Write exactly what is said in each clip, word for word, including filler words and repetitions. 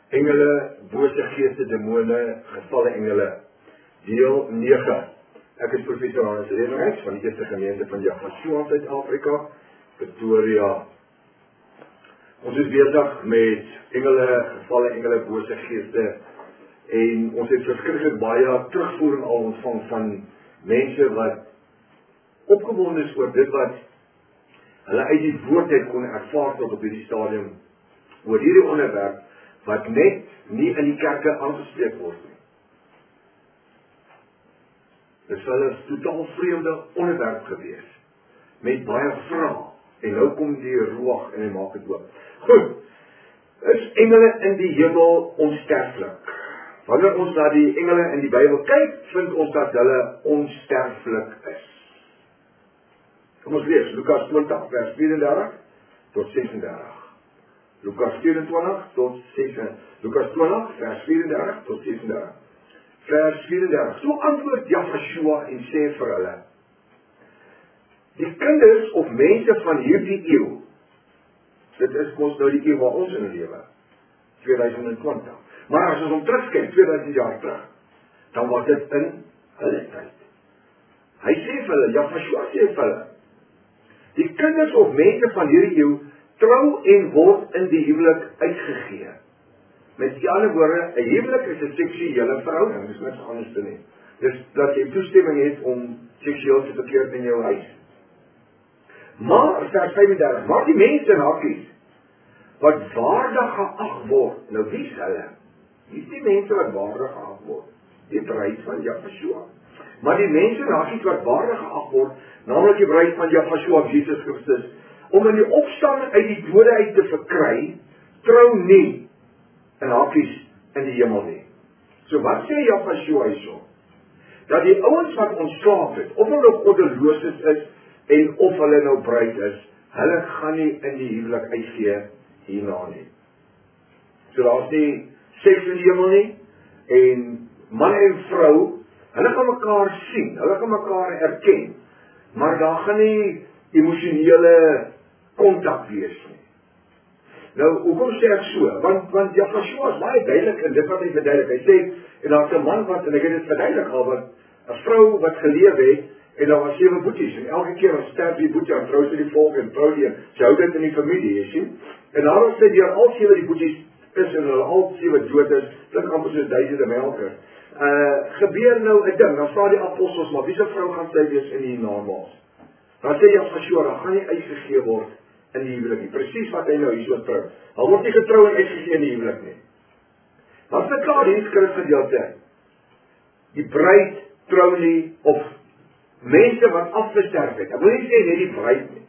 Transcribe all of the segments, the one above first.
engele, bose geeste, demone, gevalle engele. Deel nege. Ek is professor Hannes Rederyks van die Eerste Gemeente van Jaffa, Suid-Afrika, Pretoria. Ons is besig met engele, gevalle engele, bose geeste, en ons het verskriklik baie terugvoering al ontvang van mense wat opgewonde is oor dit wat hulle uit die woord het kon ervaar tot op hierdie stadium, oor hierdie onderwerp, wat net nie in die kerke aangespreek word nie. Dit is hulle totaal vreemde onderwerp gewees, met baie vrae, en nou kom die roeg en hy maak het oop. Goed, is engele in die hemel onsterflik? Wanneer ons na die engele in die Bybel kyk, vind ons dat hulle onsterflik is. Kom ons lees, Lukas twintig, vers vierendertig tot sesendertig. Lukas vyerentwintig tot sesendertig. Lukas twintig, vers vierendertig tot sesendertig. Vers vierendertig. So antwoord Jaffa en sê vir hulle: die kinders of mense van hierdie eeu, dit is ons nou die eeu waar ons in lewe, tweeduisend twintig. Maar as ons om terugkyk, tweeduisend jaar terug, dan was dit in hulle tyd. Hy sê vir hulle, Jaffa sê vir hulle, die kinders of mense van hierdie eeu trou en word in die huwelik uitgegee. Met die ander woorde, 'n huwelik is 'n seksuele verhouding, dis niks anders te nie. Dis dat jy toestemming het om seksueel te verkeer in jou huis. Maar, vers vyfendertig, maar die mense in hakkies, wat waardig geag word, nou wie is hulle? Wie is die mense wat waardig geag word? Die bruid van Jaffa. Maar die mense in hakkies wat waardig geag word, naamlik die bruid van Jaffa, Jesus Christus, om in die opstanding uit die dode uit te verkry, trou nie in hakkies in die hemel nie. So wat sê Jaffa hierso? Dat die ouens wat ontslaap het, of hulle goddeloses is, en of hulle nou bruid is, hulle gaan nie in die huwelik uitgee hierna nie. So daar is nie seks in die hemel nie, en man en vrou, hulle gaan mekaar sien, hulle gaan mekaar erken, maar daar gaan nie emosionele kontak wees nie. Nou, hoekom sê ek so? Want, want Jaffa is baie duidelik in dit wat hy verduidelik. Hy sê, en daar is 'n man wat, en ek het dit verduidelik al, wat 'n vrou wat geleef het, en daar was sewe boeties, en elke keer as sterf die boetie, en trou sy die volk, en trou die, sy hou dit in die familie, jy sien? En daarom sê die al sewe die boeties is, en hulle al sewe dood is, dit amper soos duisende melkers. Uh, gebeur nou 'n ding, dan vra die apostels, maar wie se vrou gaan sy wees in die namaals? Dan sê Jaffa, dan gaan nie uitgegee word in die huwelik nie. Presies wat hy nou hier so trou. Hy word nie getrou en uitgegee in die huwelik nie. Dan verklaar die skrifgedeelte, die bruid trou nie, of mense wat afgesterf het. Ek wil nie sê net die bruid nie.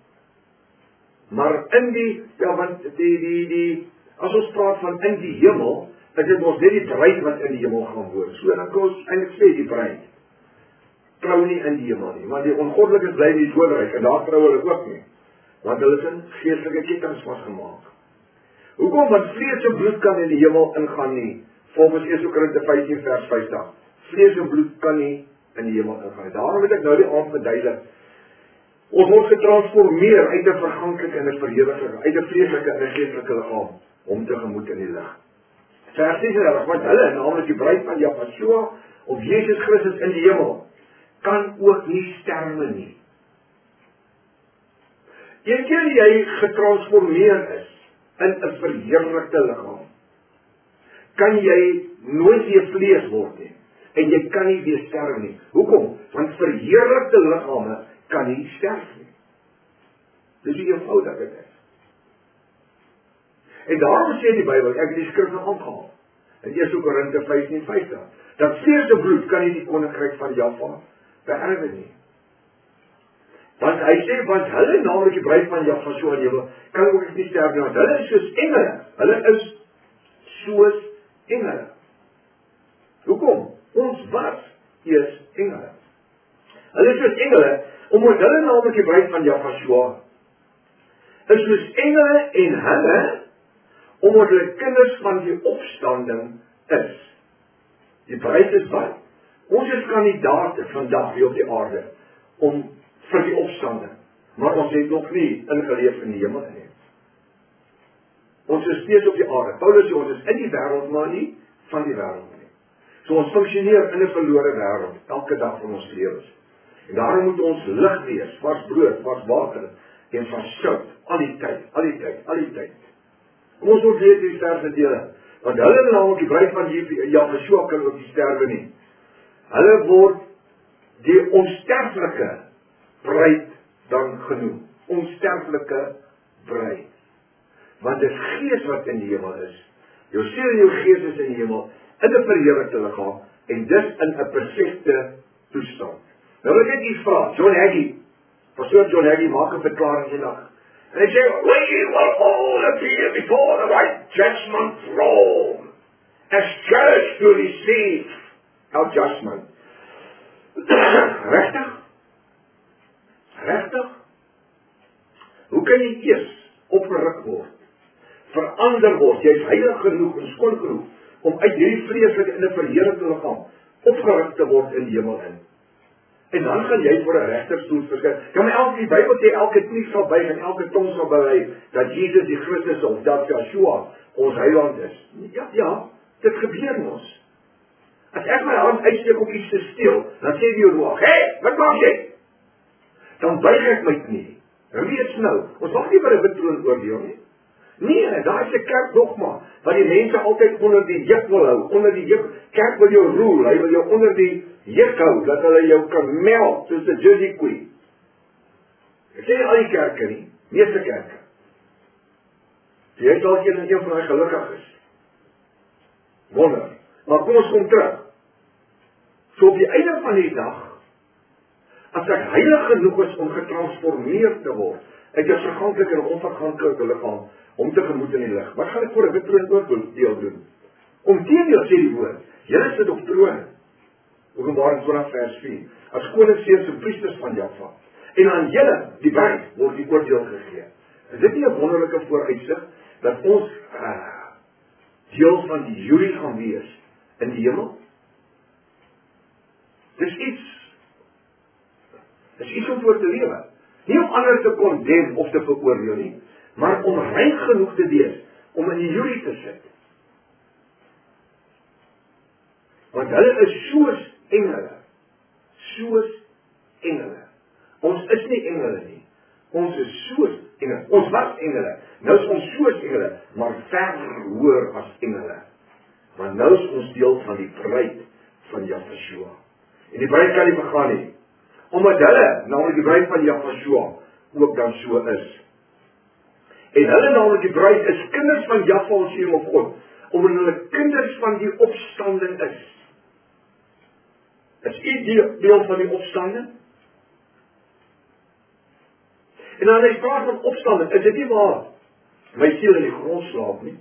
Maar in die, ja, want die, die, die, as ons praat van in die hemel, is dit ons net die bruid wat in die hemel gaan woon. So dan kan ons eintlik sê die bruid trou nie in die hemel nie, want die ongoddelikes bly in die doderyk, en daar trou hulle ook nie, want hulle is in geestelike kettinge vasgemaak. Hoekom? Want vlees en bloed kan in die hemel ingaan nie, volgens Eerste Korinte vyftien vers vyftig. Vlees en bloed kan nie in die hemel ingaan nie. Daarom het ek nou die aand verduidelik. Ons word getransformeer uit 'n verganklike en 'n verheerlike, uit 'n vleeslike en 'n geestelike liggaam, om tegemoet in die lig. Vers sesendertig, want hulle, naamlik die bruid van Jaffa, of Jesus Christus in die hemel, kan ook nie sterwe nie. Eenkeer jy getransformeer is in 'n verheerlikte liggaam, kan jy nooit weer vlees word nie, en jy kan nie weer sterf nie. Hoekom? Want verheerlikte liggame kan nie sterf nie. Dis hoe eenvoudig dit is. En daarom sê die Bybel, ek het die skrif nou aangehaal, in Eerste Korinte vyftien vyftig, dat vlees en bloed kan nie die koninkryk van Jaffa beerwe nie. Want hy sê, want hulle, naamlik die bruid van Jaffa, so in hemel, kan ook nie sterf nie, want hulle is soos engele. Hulle is soos engele. Hoekom? Ons was eers engele. Hulle is soos engele, omdat hulle naamlik die bruid van Jaffa is soos engele, en hulle, omdat hulle kinders van die opstanding is. Die bruid is wat? Ons is kandidaate vandag hier op die aarde, om vir die opstanding, maar ons het nog nie ingeleef in die hemel nie. Ons is steeds op die aarde. Paulus sê, ons is in die wêreld, maar nie van die wêreld nie. So ons funksioneer in 'n verlore wêreld, elke dag van ons lewens. En daarom moet ons lig wees, vars brood, vars water, en van sout, al die tyd, al die tyd, al die tyd. Kom ons moet lees die verse dele, want hulle namelijk die bruid van Jahweh kan ook nie sterwe nie. Hulle word die onsterflike bruid dan genoem. Onsterflike bruid. Want dit gees wat in die hemel is. Jou siel en jou gees is in die hemel, in 'n verheerlikte liggaam, en dis in 'n perfekte toestand. Nou wil ek net iets vra, John Hagee, pastoor John Hagee maak 'n verklaring eendag. En hy sê, we will all appear before the white judgment throne, as judged to receive our judgment. Regtig? Regtig? Hoe kan jy eers opgeruk word, verander word, jy is heilig genoeg en skoon genoeg, om uit hierdie vleeslike in 'n verheerlikte liggaam opgeruk te word in die hemel in. En dan gaan jy voor 'n regterstoel verskyn. Ja, maar elke die Bybel sê elke knie sal buig en elke tong sal bely dat Jesus die Christus of dat Joshua ons heiland is. Ja, ja, dit gebeur ons. As ek my hand uitsteek om iets te steel, dan sê die Roeg, "Hey, wat maak jy?" Dan buig ek my knie. Reeds nou, ons mag nie by 'n wittroon oordeel nie. Nee, daar is 'n kerk nog maar, wat die mense altyd onder die juk wil hou, onder die juk, kerk wil jou roel, hy wil jou onder die juk hou, dat hulle jou kan meld, soos 'n Jersey queen. Ek sê nie al die kerke nie, meeste kerke. Jy het al een en een van hy gelukkig is. Wonder. Maar kom ons kom terug. So op die einde van die dag, as ek heilig genoeg is om getransformeer te word, uit 'n verganklike en onverganklike liggaam, om te gemoed in die lig. Wat gaan ek voor 'n wittroon oordeel doen? Omteendeel sê die woord, julle sit op trone. Openbaring twintig vers vier. As koningsseuns en priesters van Jahwe. En aan julle, die bruid, word die oordeel gegee. Is dit nie 'n wonderlike vooruitsig dat ons uh, deel van die jury gaan wees in die hemel? Dis iets. Dis iets om voor te lewe. Nie om ander te condemn of te veroordeel nie, maar om rein genoeg te wees om in die jury te sit. Want hulle is soos engele. Soos engele. Ons is nie engele nie. Ons is soos engele. Ons was engele. Nou is ons soos engele, maar ver hoër as engele. Want nou is ons deel van die bruid van Jahwe. En die bruid kan nie begaan nie. Omdat hulle, namelijk die bruid van Jahwe, ook dan so is. En hulle, namelijk die bruid, is kinders van Jahwe ons Hemel God, omdat hulle kinders van die opstanding is. Is u deel, deel van die opstanding? En dan hy praat van opstanding, is dit nie waar my siel in die grond slaap nie?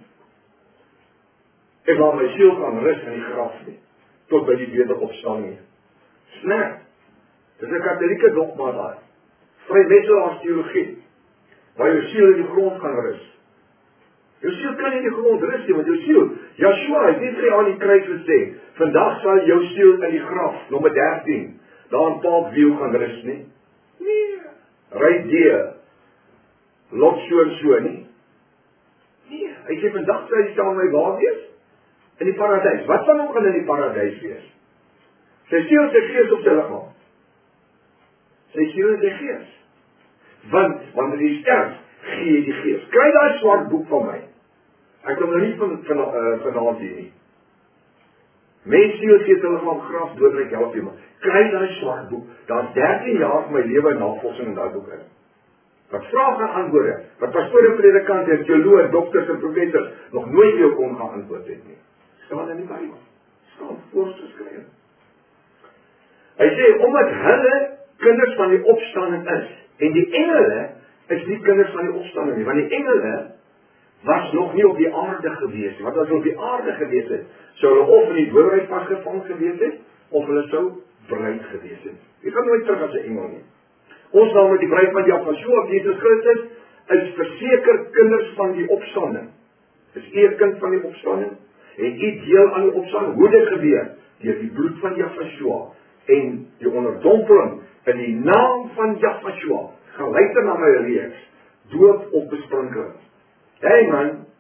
En waar my siel kan rus in die graf nie, tot by die wederopstanding. Snap. Dit is 'n katholieke dogma daar. Vrywillige teologie. Waar jou siel in die grond kan rus. Jou siel kan nie in die grond rus nie, want jou siel, Joshua het nie aan die kruis gesê, vandag sal jou siel in die graf, nommer dertien, daar in Parkview gaan rus nie. Nee. Right there. Lot so en so nie. Nee. Hy sê vandag sal hy saam met my waar wees? In die paradys. Wat van hom gaan in die paradys wees? Sy siel, sy gees op sy liggaam. Sy siel en sy gees. Want, wanneer jy sterf, gee jy die gees. Kry daai swart boek van my. Ek kom nou nie van, van, uh, vanaand hier nie. Mens siel, gees, sy liggaam, graf, doodlik, help jy maar. Kry daai swart boek. Daar is dertien jaar van my lewe en navorsing in daai boek in. Wat vraag en antwoorde, wat pastore, predikante, en teoloë, dokters en professors nog nooit jou kon gaan antwoord het nie. Staan in die Bybel. Staan voorgeskryf. Hy sê, omdat hulle kinders van die opstanding is, en die engele is nie kinders van die opstanding nie, want die engele was nog nie op die aarde gewees, want as hulle op die aarde gewees het, sou hulle of in die doodheid vasgevang gewees het, of hulle sou bruid gewees het. Jy gaan nooit terug as 'n engel nie. Ons nou met die bruid van Jahwe, Jesus Christus, is verseker kinders van die opstanding. Is u 'n kind van die opstanding? En u deel aan die opstanding, hoe dit gebeur? Deur die bloed van Jahwe en die onderdompeling in die naam van Jahwe. Gaan luister na my reeks, doop of besprinkeling. Hey man,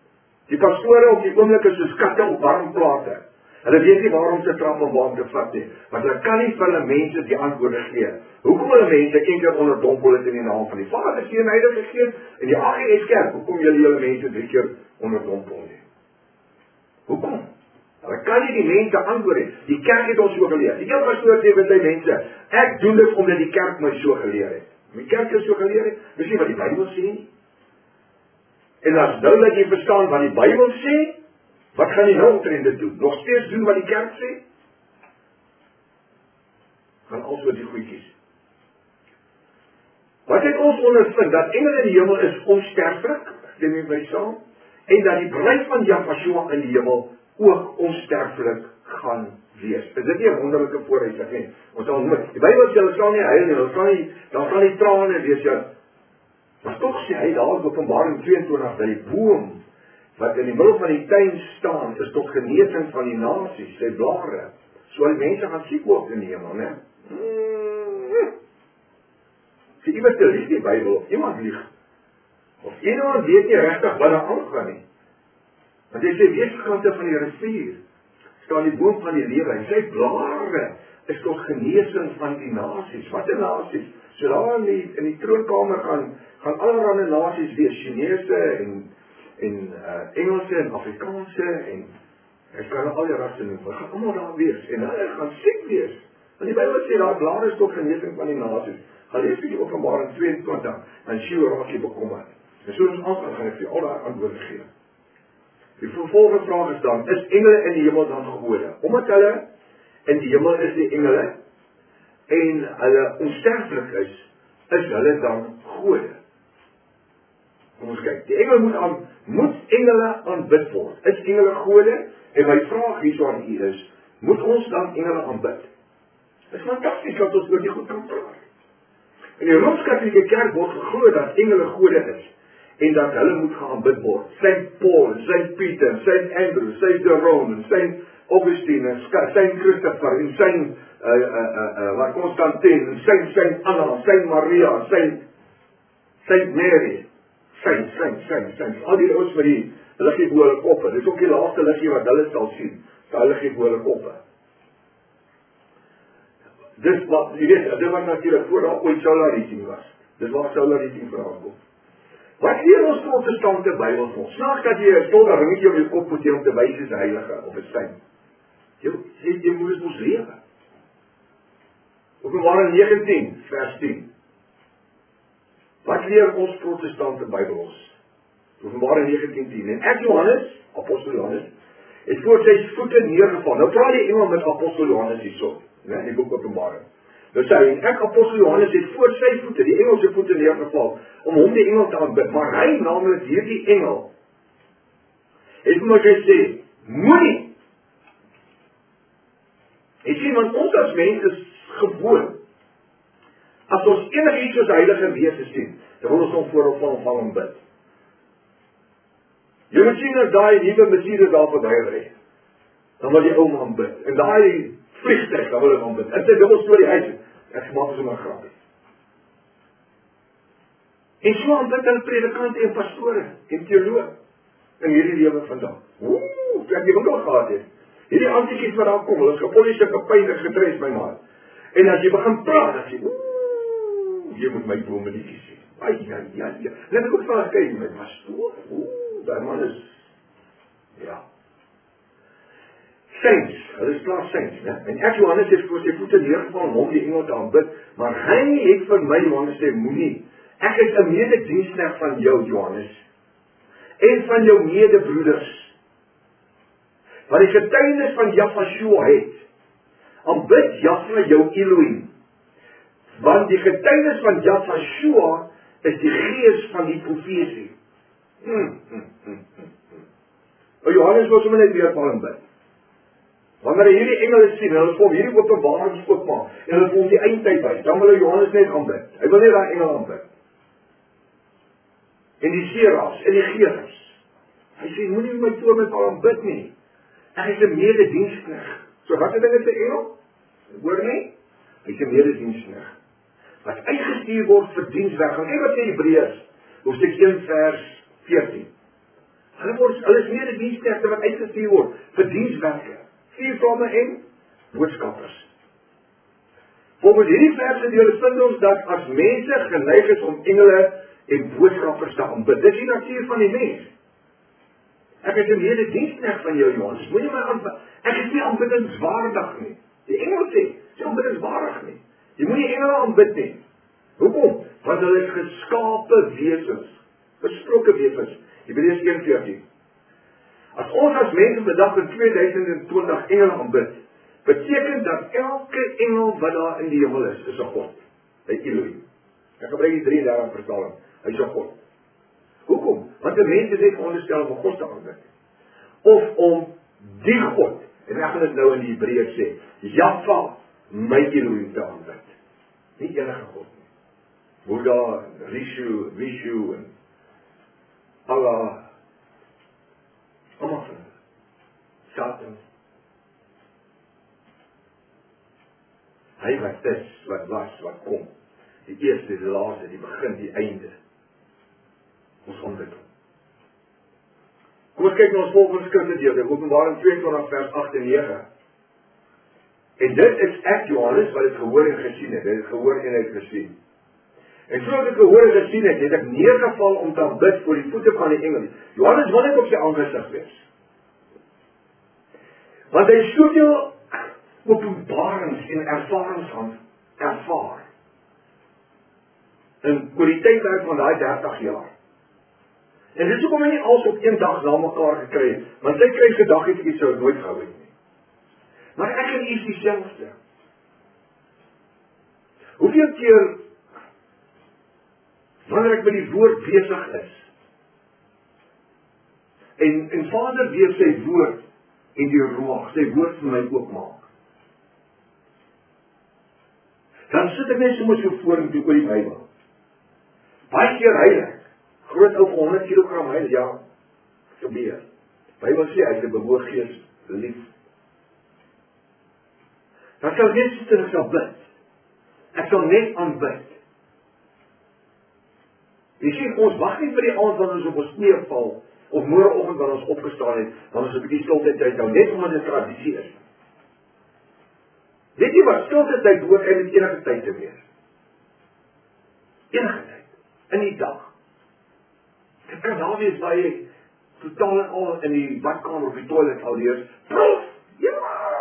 Die pastore op die oomblik is soos katte op warm plate. Hulle weet nie waarom se trap om warm te vat nie, want hulle kan nie vir hulle mense die antwoorde gee. Hoekom hulle mense een keer onder dompel het in die naam van die Vader, Seun en Heilige Gees, en die A G S Kerk, hoekom julle julle mense drie keer onder dompel nie? Hoekom? Hulle kan nie die mense antwoord nie. Die kerk het ons so geleer. Die een pastoor sê vir sy mense, ek doen dit omdat die kerk my so geleer het. Die kerk is so geleer het, dis nie wat die Bybel sê nie. En as nou dat jy verstaan wat die Bybel sê, wat gaan jy nou omtrent dit doen? Nog steeds doen wat die kerk sê? Gaan alles oor die goedjies. Wat het ons ondervind? Dat engele in die hemel is onsterflik, stem jy my saam? En dat die bruid van Jahshua in die hemel ook onsterflik gaan wees. Is dit nie 'n wonderlike vooruitsig nie? Ons sal nooit. Die Bybel sê hulle sal nie huil nie, hulle sal nie, daar sal nie trane wees nie. Maar tog sê hy daar in Openbaring tweeëntwintig dat die boom wat in die middel van die tuin staan, is tot genesing van die nasies, sy blare. So die mense gaan siek word in die hemel, né? Mm. Sê iemand te lieg die Bybel, of iemand lieg. Of iemand weet nie regtig wat daar aangaan nie. Want hy sê, weeskante van die rivier, staan die boom van die lewe, en sy blare is tot genesing van die nasies. Wat 'n nasies? So daar in die, in die troonkamer gaan, gaan allerhande nasies wees, Chinese en en uh, Engelse en Afrikaanse en ek kan al die rasse noem, hulle gaan allemaal daar wees en hulle gaan siek wees. Want die Bybel sê daar blare is tot genesing van die nasies. Gaan lees die Openbaring tweeëntwintig, en Sjoe raak jy bekommerd. En so ons aangaan gaan ek vir al daar antwoorde gee. Die vervolgende vraag is dan, is engele in die hemel dan gode? Omdat hulle in die hemel is die engele en hulle onsterflik is, is hulle dan gode? Kom ons kyk, die engele moet aan, moet engele aanbid word. Is engele gode? En my vraag hierso aan u is, moet ons dan engele aanbid? Dit is fantasties dat ons oor die goed kan praat. In die Rooms-Katolieke Kerk word geglo dat engele gode is, en dat hulle moet geaanbid word. Saint Paul, Saint Peter, Saint Andrew, Saint Jerome, Saint Augustine, Saint Christopher, en Saint uh, uh, uh, uh, wat Constantine, Saint Saint Anna, Saint Maria, Saint Saint Mary, Saint, Saint, Saint, Saint, al die ouens met die liggie bo hulle koppe, dis ook die laaste liggie wat hulle sal sien, die liggie bo hulle koppe. Dis wat, jy weet, dit was natuurlijk voor daar ooit Solar Reaching was, dis waar Solar Reaching verhaal kom. Wat leer ons protestante Bybel vir ons? Snaaks dat jy 'n stolder ringetje op jou kop moet hê om te wys as 'n heilige of 'n saint. Jy sê jy moet ons lewe. Openbaring negentien vers tien. Wat leer ons protestante Bybel ons? Openbaring negentien tien. En ek Johannes, apostel Johannes, het voor sy voete neergeval. Nou praat die engel met apostel Johannes hierso, né, in die boek Openbaring. Nou sê hy, ek apostel Johannes het voor sy voete, die engel se voete neergeval, om hom die engel te aanbid, maar hy, naamlik hierdie engel, het vir my gesê, moenie. Jy sien, want ons as mens is gewoon, as ons enig iets soos heilige wese sien, dan wil ons hom voor van hom aanbid. Jy moet sien as daai nuwe Mercedes daar verby ry, dan wil jy hom aanbid, en daai vliegtuig, dan wil jy hom aanbid, en sy dubbel storie huis, ek maak ons maar grappie. En so aanbid hulle predikante en pastore en teoloog in hierdie lewe vandag. Oeh, ek het ook al gehad het. Hierdie antikies wat daar kom, hulle is gepolie sulke pyn gedres my man. En as jy begin praat, dan sê oeh, jy moet my dominetjie sê. Ai, ja, ja, ja. Let ek ook van kyk met pastoor. Oeh, daai man is, ja. Saints, hulle is klaar saints, né? En ek Johannes het voor sy voete neergeval om hom die engel te aanbid, maar hy het vir my, Johannes sê, moenie. Ek is 'n medediensknegt van jou, Johannes, en van jou medebroeders, wat die getuienis van Jahshua het. Aanbid Jahwe jou Elohim, want die getuienis van Jahshua is die gees van die profesie. Hmm, hmm, hmm, hmm, hmm. Johannes was hom net weer van bid. Wanneer hy hierdie engele sien, hulle kom hierdie openbarings oopmaak, en hulle kom die eindtyd by, dan wil hy Johannes net aanbid. Hy wil net daai engel aanbid. En die serafs, en die gerubs. Hy sê, moenie my voor met al aanbid nie. Ek is 'n medediensknegt. So wat is dit met 'n engel? Hoor nie? Hy is 'n medediensknegt. Wat uitgestuur word vir dienswerk. En kyk wat sê Hebreërs, hoofstuk een vers veertien. Hulle word, hulle is medediensknegte wat uitgestuur word vir dienswerke. Vier vlamme en boodskappers. Volgens hierdie verse deel vind ons dat as mense geneig is om engele en boodskappers te aanbid. Dis die natuur van die mens. Ek is 'n medediensknegt van jou, Johannes. Moenie my aanbid. Ek is nie aanbiddingswaardig nie. Die engel sê, jy aanbiddingswaardig nie. Jy moenie engele aanbid nie. Hoekom? Want hulle is geskape wesens, gesproke wesens. Hebreërs een veertien. As ons as mense vandag in tweeduisend twintig engele aanbid, beteken dat elke engel wat daar in die hemel is, is 'n God. Hy Elohim. Ek gebruik die drie dertig vertaling. Hy is 'n God. Hoekom? Want die mense is net veronderstel om 'n God te aanbid. Of om die God, en ek gaan dit nou in die Hebreërs sê, Jahwe, my Elohim te aanbid. Nie enige God nie. Buddha, Rishu, Vishu en Allah, allemaal van hulle. Satan. Hy wat is, wat was, wat kom. Die eerste, die laaste, die begin, die einde. Ons aanbid hom. Kom ons kyk na ons volgende skrifgedeelte, Openbaring twee vers agt en nege. En dit is ek, Johannes, wat het gehoor en gesien het. Dit het gehoor en het gesien. En soos ek gehoor en gesien het, het ek neergeval om te aanbid voor die voete van die engel. Johannes wil net op sy aangesig wees. Want hy het soveel openbarings en ervarings aan ervaar. En oor die tydperk van daai dertig jaar. En dit is hoekom hy nie alles op een dag na mekaar gekry het, want sy kry gedagtes iets sou nooit gehou het nie. Maar ek en u is dieselfde. Hoeveel keer wanneer ek met die woord besig is, en, en Vader weer sy woord en die roeg, sy woord vir my oopmaak, dan sit ek net soms so voor en toe oor die Bybel. Baie keer heilig, groot ou vir honderd kilogram heil, ja, gebeur. Bybel sê, hy is 'n bewoog gees lief. Dan sal net sit en ek sal bid. Ek sal net aanbid. Jy sien, ons wag nie vir die aand wanneer ons op ons knieë val, of môreoggend wanneer ons opgestaan het, wanneer ons 'n bietjie stilte tyd hou, net omdat dit 'n tradisie is. Weet jy wat, stilte tyd hoort eintlik enige tyd te wees. Enige tyd. In die dag. Dit kan daar wees waar jy totaal en al in die badkamer of die toilet al lees. Proef! Ja!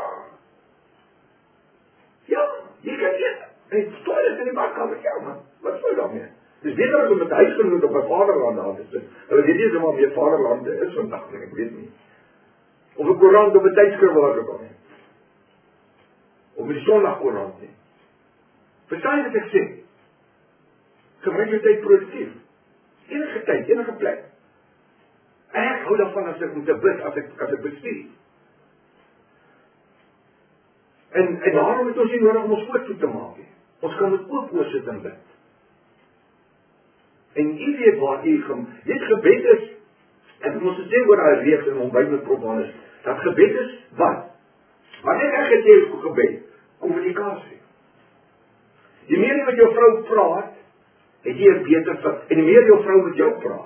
Ja, jy kan nie. In die toilet in die badkamer, ja man. Wat sou daarmee? Dis beter as om met huisgenoot op 'n vaderland aan te sit. Hulle weet nie eens of meer vaderlande is vandag nie, ek weet nie. Of 'n koerant op 'n tydskrif waar ek kom. Of 'n Sondagkoerant nie. Verstaan jy wat ek sê? Gebruik jou tyd produktief. Enige tyd, enige plek. Ek hou daarvan as ek moet bid, as ek, as ek bestuur. En, en daarom het ons nie nodig om ons voortvoet te maak nie. Ons kan dit ook oorsit en bid. En jy weet waar jy gaan, dit gebed is, en ons het sê oor hy reeks in ontbyt met Prof Johannes, dat gebed is, wat? Wanneer ek het jy gebed? Kommunikasie. Die meer jy met jou vrou praat, het jy 'n beter fit, en die meer jou vrou met jou praat.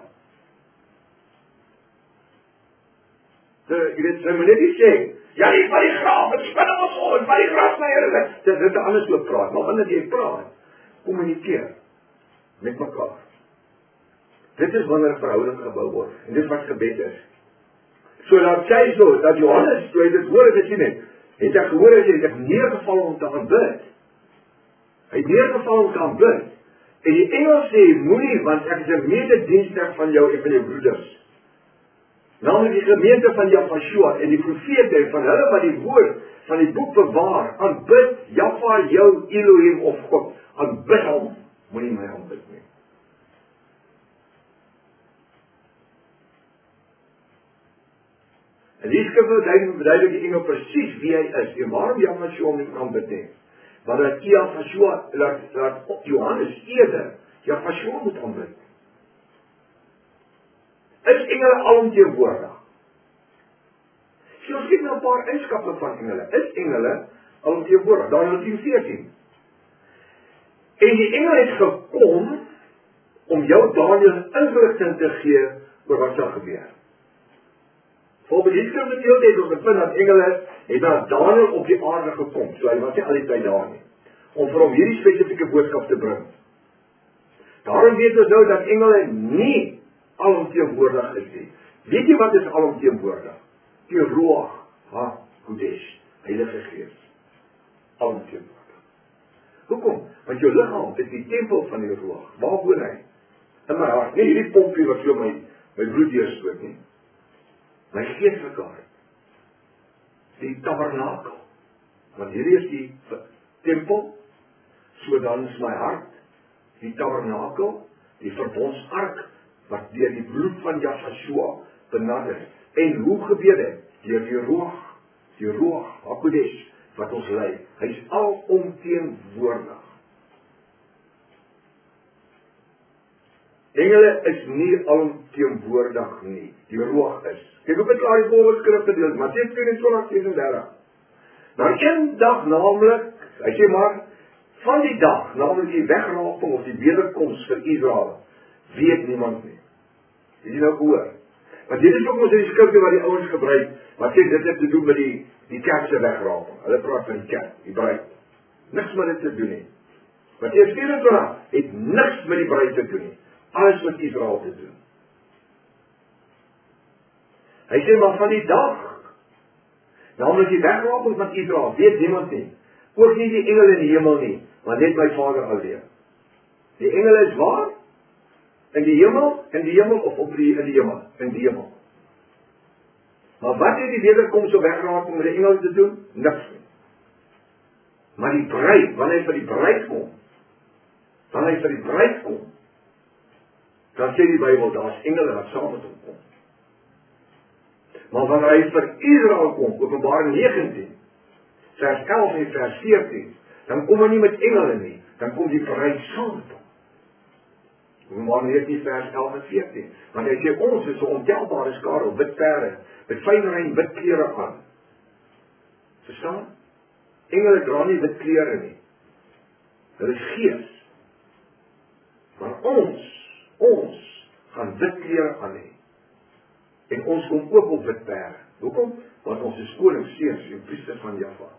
So, jy weet, sy moet net nie sê, ja, die van die graaf, het spin op ons oor, van die graaf my hele, dit is anders oor praat, maar wanneer jy praat, kommunikeer, met mekaar. Dit is wanneer 'n verhouding gebou word, en dit wat gebed is. So dat sy so, dat Johannes, toe hy dit hoor het gesien het, het hy gehoor het, hy het neergeval om te aanbid. Hy het neergeval om te aanbid. En die engel sê, moenie, want ek is 'n medediensknegt van jou en van jou broeders. Namelijk die gemeente van Jahwe en die profete van hulle wat die woord van die boek bewaar, aanbid Jahwe jou Elohim of God, aanbid hom, moenie my aanbid nie. En die skrif verduidelik die engel presies wie hy is en waarom Jahwe hom nie kan aanbid nie. Want dat Jahwe laat, laat Johannes eerder Jahwe moet aanbid. Is engele alomteenwoordig? So ons kyk nou 'n paar eienskappe van engele. Is engele alomteenwoordig? Daar in tien veertien. En die engel het gekom om jou Daniël inligting te gee oor wat sal gebeur. Volgens die skrifgedeelte het ons gevind dat engele het na Daniël op die aarde gekom, so hy was nie al die tyd daar nie, om vir hom hierdie spesifieke boodskap te bring. Daarom weet ons nou dat engele nie alomteenwoordig is nie. Weet jy wat is alomteenwoordig? Die Ruach HaKodesh, Heilige Gees. Alomteenwoordig. Hoekom? Want jou liggaam is die tempel van die Ruach. Waar woon hy? In my hart. Nie hierdie pompie wat so my, my bloed deurstoot nie. My geestelike hart. Die tabernakel. Want hierdie is die tempel. So dan is my hart die tabernakel, die verbondsark, wat deur die bloed van Yahshua benad is. En hoe gebeur dit? Deur die Ruach, die Ruach HaKodesh, wat ons lei. Hy is alomteenwoordig. Engele is nie alomteenwoordig nie. Die Ruach is. Kyk hoe beklaar die volgende skrifgedeelte, Matteus vyf-en-twintig ses-en-dertig. Na een dag naamlik, hy sê maar, van die dag, naamlik die wegraping of die wederkoms vir Israel, weet niemand nie. Het jy nou gehoor? Want dit is ook ons in die skrifte wat die ouens gebruik, wat sê dit het te doen met die, die kerkse wegraping. Hulle praat van die kerk, die bruid. Niks met dit te doen nie. Matteus vyf-en-twintig het niks met die bruid te doen nie. Alles met Israel te doen. Hy sê maar van die dag, naamlik die wegraping van Israel, weet niemand nie. Ook nie die engele in die hemel nie, maar net my Vader alleen. Die engele is waar? In die hemel, in die hemel of op die, in die hemel? In die hemel. Maar wat het die wederkoms of wegraping met die engele te doen? Niks nie. Maar die bruid, wanneer hy vir die bruid kom, wanneer hy vir die bruid kom, dan sê die Bybel, daar is engele wat saam met hom kom. Maar wanneer hy vir Israel kom, Openbaring negentien, vers elf en vers veertien, dan kom hy nie met engele nie, dan kom die bruid saam met hom. Openbaring negentien vers elf en veertien, want hy sê ons is 'n ontelbare skare op wit perde, met fyn rein wit klere aan. Verstaan? Engele dra nie wit klere nie. Hulle is gees. Maar ons, ons gaan wit klere aan hê. En ons kom ook op wit perde. Hoekom? Want ons is koning seuns en priesters van Jahwe.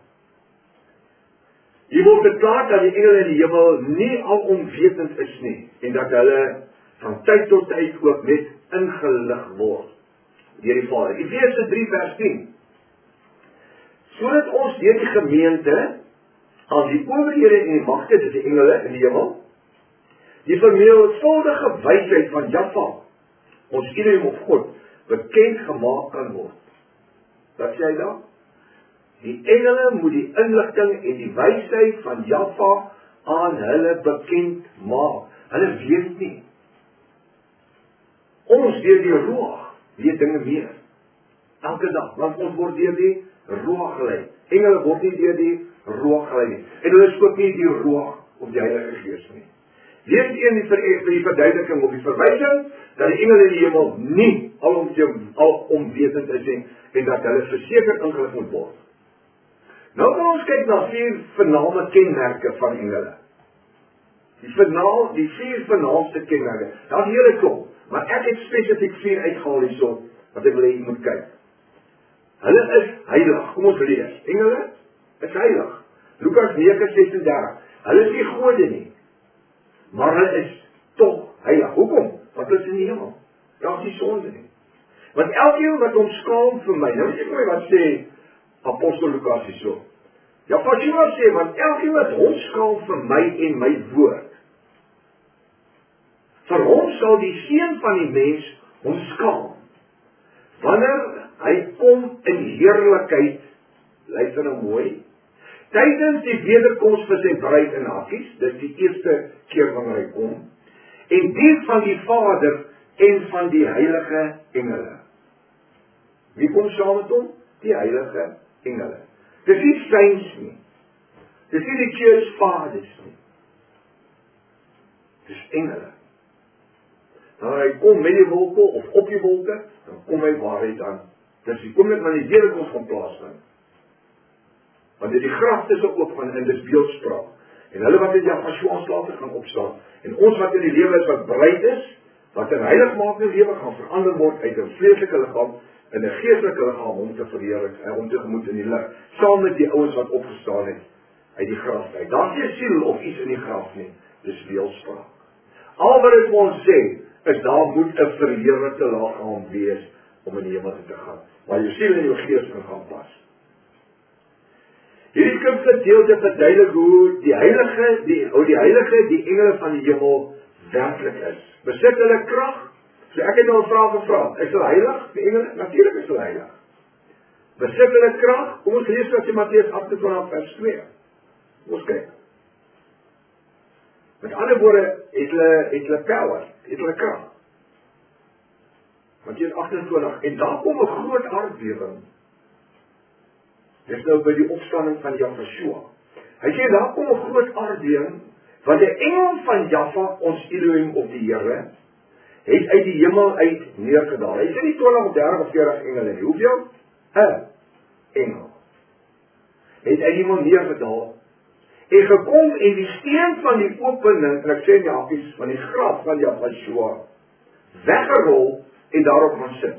Hier word verklaar dat die engele in die hemel nie alomwetend is nie, en dat hulle van tyd tot tyd ook net ingelig word deur die Vader. Efesië drie vers tien. Sodat ons deur die gemeente aan die owerhede en die magte, dit is die engele in die hemel, die vermenigvuldige wysheid van Jahwe, ons Elohim of God, bekend gemaak kan word. Wat sê hy dan? Die engele moet die inligting en die wysheid van Jahwe aan hulle bekend maak. Hulle weet nie. Ons deur die Ruach weet dinge meer. Elke dag, want ons word deur die Ruach gelei. Engele word nie deur die Ruach gelei nie. En hulle is ook nie die Ruach of die Heilige Gees nie. Lees een die, ver, die verduideliking of die verwysing dat die engele in die hemel nie alomwetend is nie, en dat hulle verseker ingelig moet word. Nou kan ons kyk na vier vername kenmerke van engele. Die, vernaam, die vier vernaamste kenmerke. Daar is hele klop, maar ek het spesifiek vier uitgehaal hierso, wat ek wil hê jy moet kyk. Hulle is heilig. Kom ons lees. Engele is heilig. Lukas negen ses-en-dertig. Hulle is nie gode nie, maar hulle is tog heilig. Hoekom? Want hulle is in die hemel. Daar is nie sonde nie. Want elkeen wat hom skaam vir my, nou weet ek my wat sê Apostel Lukas hierso. Ja, Yahshua sê, want elkeen wat hom skaam vir my en my woord, vir hom sal die Seun van die mens hom skaam. Wanneer hy kom in heerlikheid, luister nou mooi, tydens die wederkoms vir sy bruid in hakkies, dit is die eerste keer wanneer hy kom, en die van die Vader en van die heilige engele. Wie kom saam met hom? Die heilige engele. Dis nie saints nie. Dis nie die church fathers nie. Dis engele. Nou hy kom met die wolke of op die wolke, dan kom hy waar hy dan. Dis die oomblik wanneer die wederkoms gaan plaasvind. Wanneer die grafte is oop gaan in dis beeldspraak. En hulle wat in Yahshua later gaan opstaan. En ons wat in die lewe is wat bereid is, wat in heiligmakende lewe gaan verander word uit 'n vleeslike liggaam in 'n geestelike liggaam hom te verheerlik, en hom tegemoet in die lig, saam met die ouens wat opgestaan het uit die graf uit. Daar's nie 'n siel of iets in die graf nie, dis beeldspraak. Al wat dit vir ons sê, is daar moet 'n verheerlikte liggaam wees om in die hemel te gaan, waar jou siel en jou gees in gaan pas. Hierdie skrifgedeelte verduidelik hoe die heilige, die, hoe die heilige, die engele van die hemel werklik is. Besit hulle krag? So ek het nou 'n vraag gevra, is hulle heilig? Die engele, natuurlik is hulle heilig. Besit hulle krag? Kom ons lees wat in Matteus agt vers twee. Kom ons kyk. Met ander woorde, het hulle, het hulle power, het hulle krag. Matteus agt, en daar kom 'n groot aardbewing. Dis nou by die opstanding van Jahweh. Hy sê, daar kom 'n groot aardbewing, want die engel van Jahwe, ons Elohim of die Here, het uit die hemel uit neergedaal. Hy sê nie twintig of dertig of veertig engele nie. Hoeveel? 'n engel. Het uit die hemel neergedaal, en gekom en die steen van die opening, en ek sê die hakies, van die graf van Jahwe, weggerol en daarop gaan sit.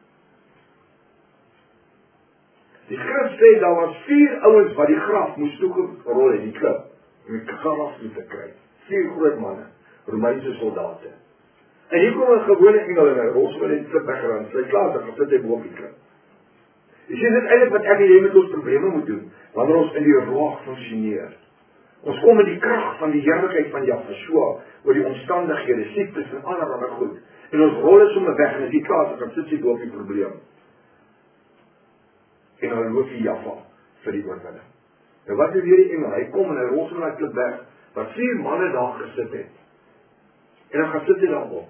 Die skrif sê, daar was vier ouens wat die graf moes toegerol het, die klip, om die graf toe te kry. Vier groot manne, Romeinse soldate. En hier kom 'n gewone engel en hy rol so in die klip weggerand, sy klaar, dan sit hy bo op die klip. Jy sien, dit is eintlik wat ek en jy met ons probleme moet doen, wanneer ons in die roog funksioneer. Ons kom in die krag van die heerlikheid van Jahwe, oor die omstandighede, siektes en allerlei goed. En ons rol is sommer weg, en as die klaar, dan sit sy bo op die probleem. En dan loop die Jahwe vir die oorwinning. En wat is weer die engel? Hy kom en hy rol so na die klip weg, wat vier manne daar gesit het. En dan gaan sit hy daarop.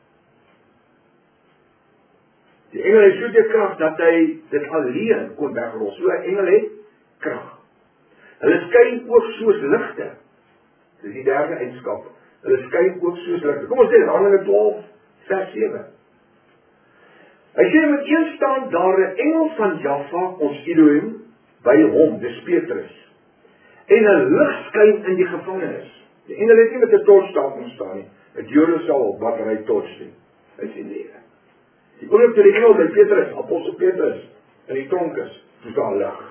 Die engel het so die krag, dat hy dit alleen kon wegrol. So 'n engel het krag. Hulle skyn ook soos ligte. Dis die derde eienskap. Hulle skyn ook soos ligte. Kom ons sê, Handelinge twaalf, vers sewe. Hy sê, met een staan daar 'n engel van Jahwe, ons Elohim, by hom, dis Petrus. En 'n lig skyn in die gevangenis. Die engel het nie met 'n tors daar kom staan nie. Het Jode sal wat hy tors nie. Hy sê nee. Die oomblik toe die engel by Petrus, apostel Petrus, in die tronk is, toe daar lig.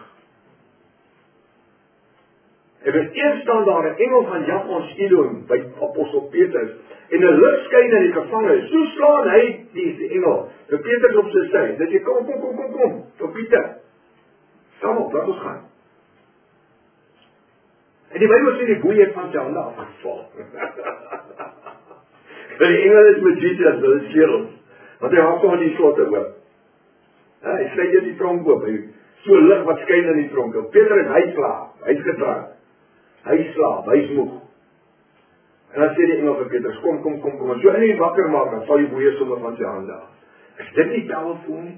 En met een staan daar 'n engel van Jahwe, ons Elohim, by apostel Petrus, en 'n lig skyn in die gevangenis. So slaan hy die, die engel, vir Petrus op sy sy, dat jy kom, kom, kom, kom, kom, vir Pieter. Staan op, laat ons gaan. En die Bybel sê die boei het van sy hande afgeval. En die engel is met Jesus, dit is wereld. Want hy hak hom in die slotte oop. Ja, hy sluit hier die tronk oop, hy, so lig wat skyn in die tronk. Petrus, hy slaap, hy is gedraag. Hy slaap, hy is moeg. En dan sê die engel vir Petrus, kom, kom, kom, kom, en so in die wakker maak, dan val die boeie sommer van sy hande af. Is dit nie powerful nie?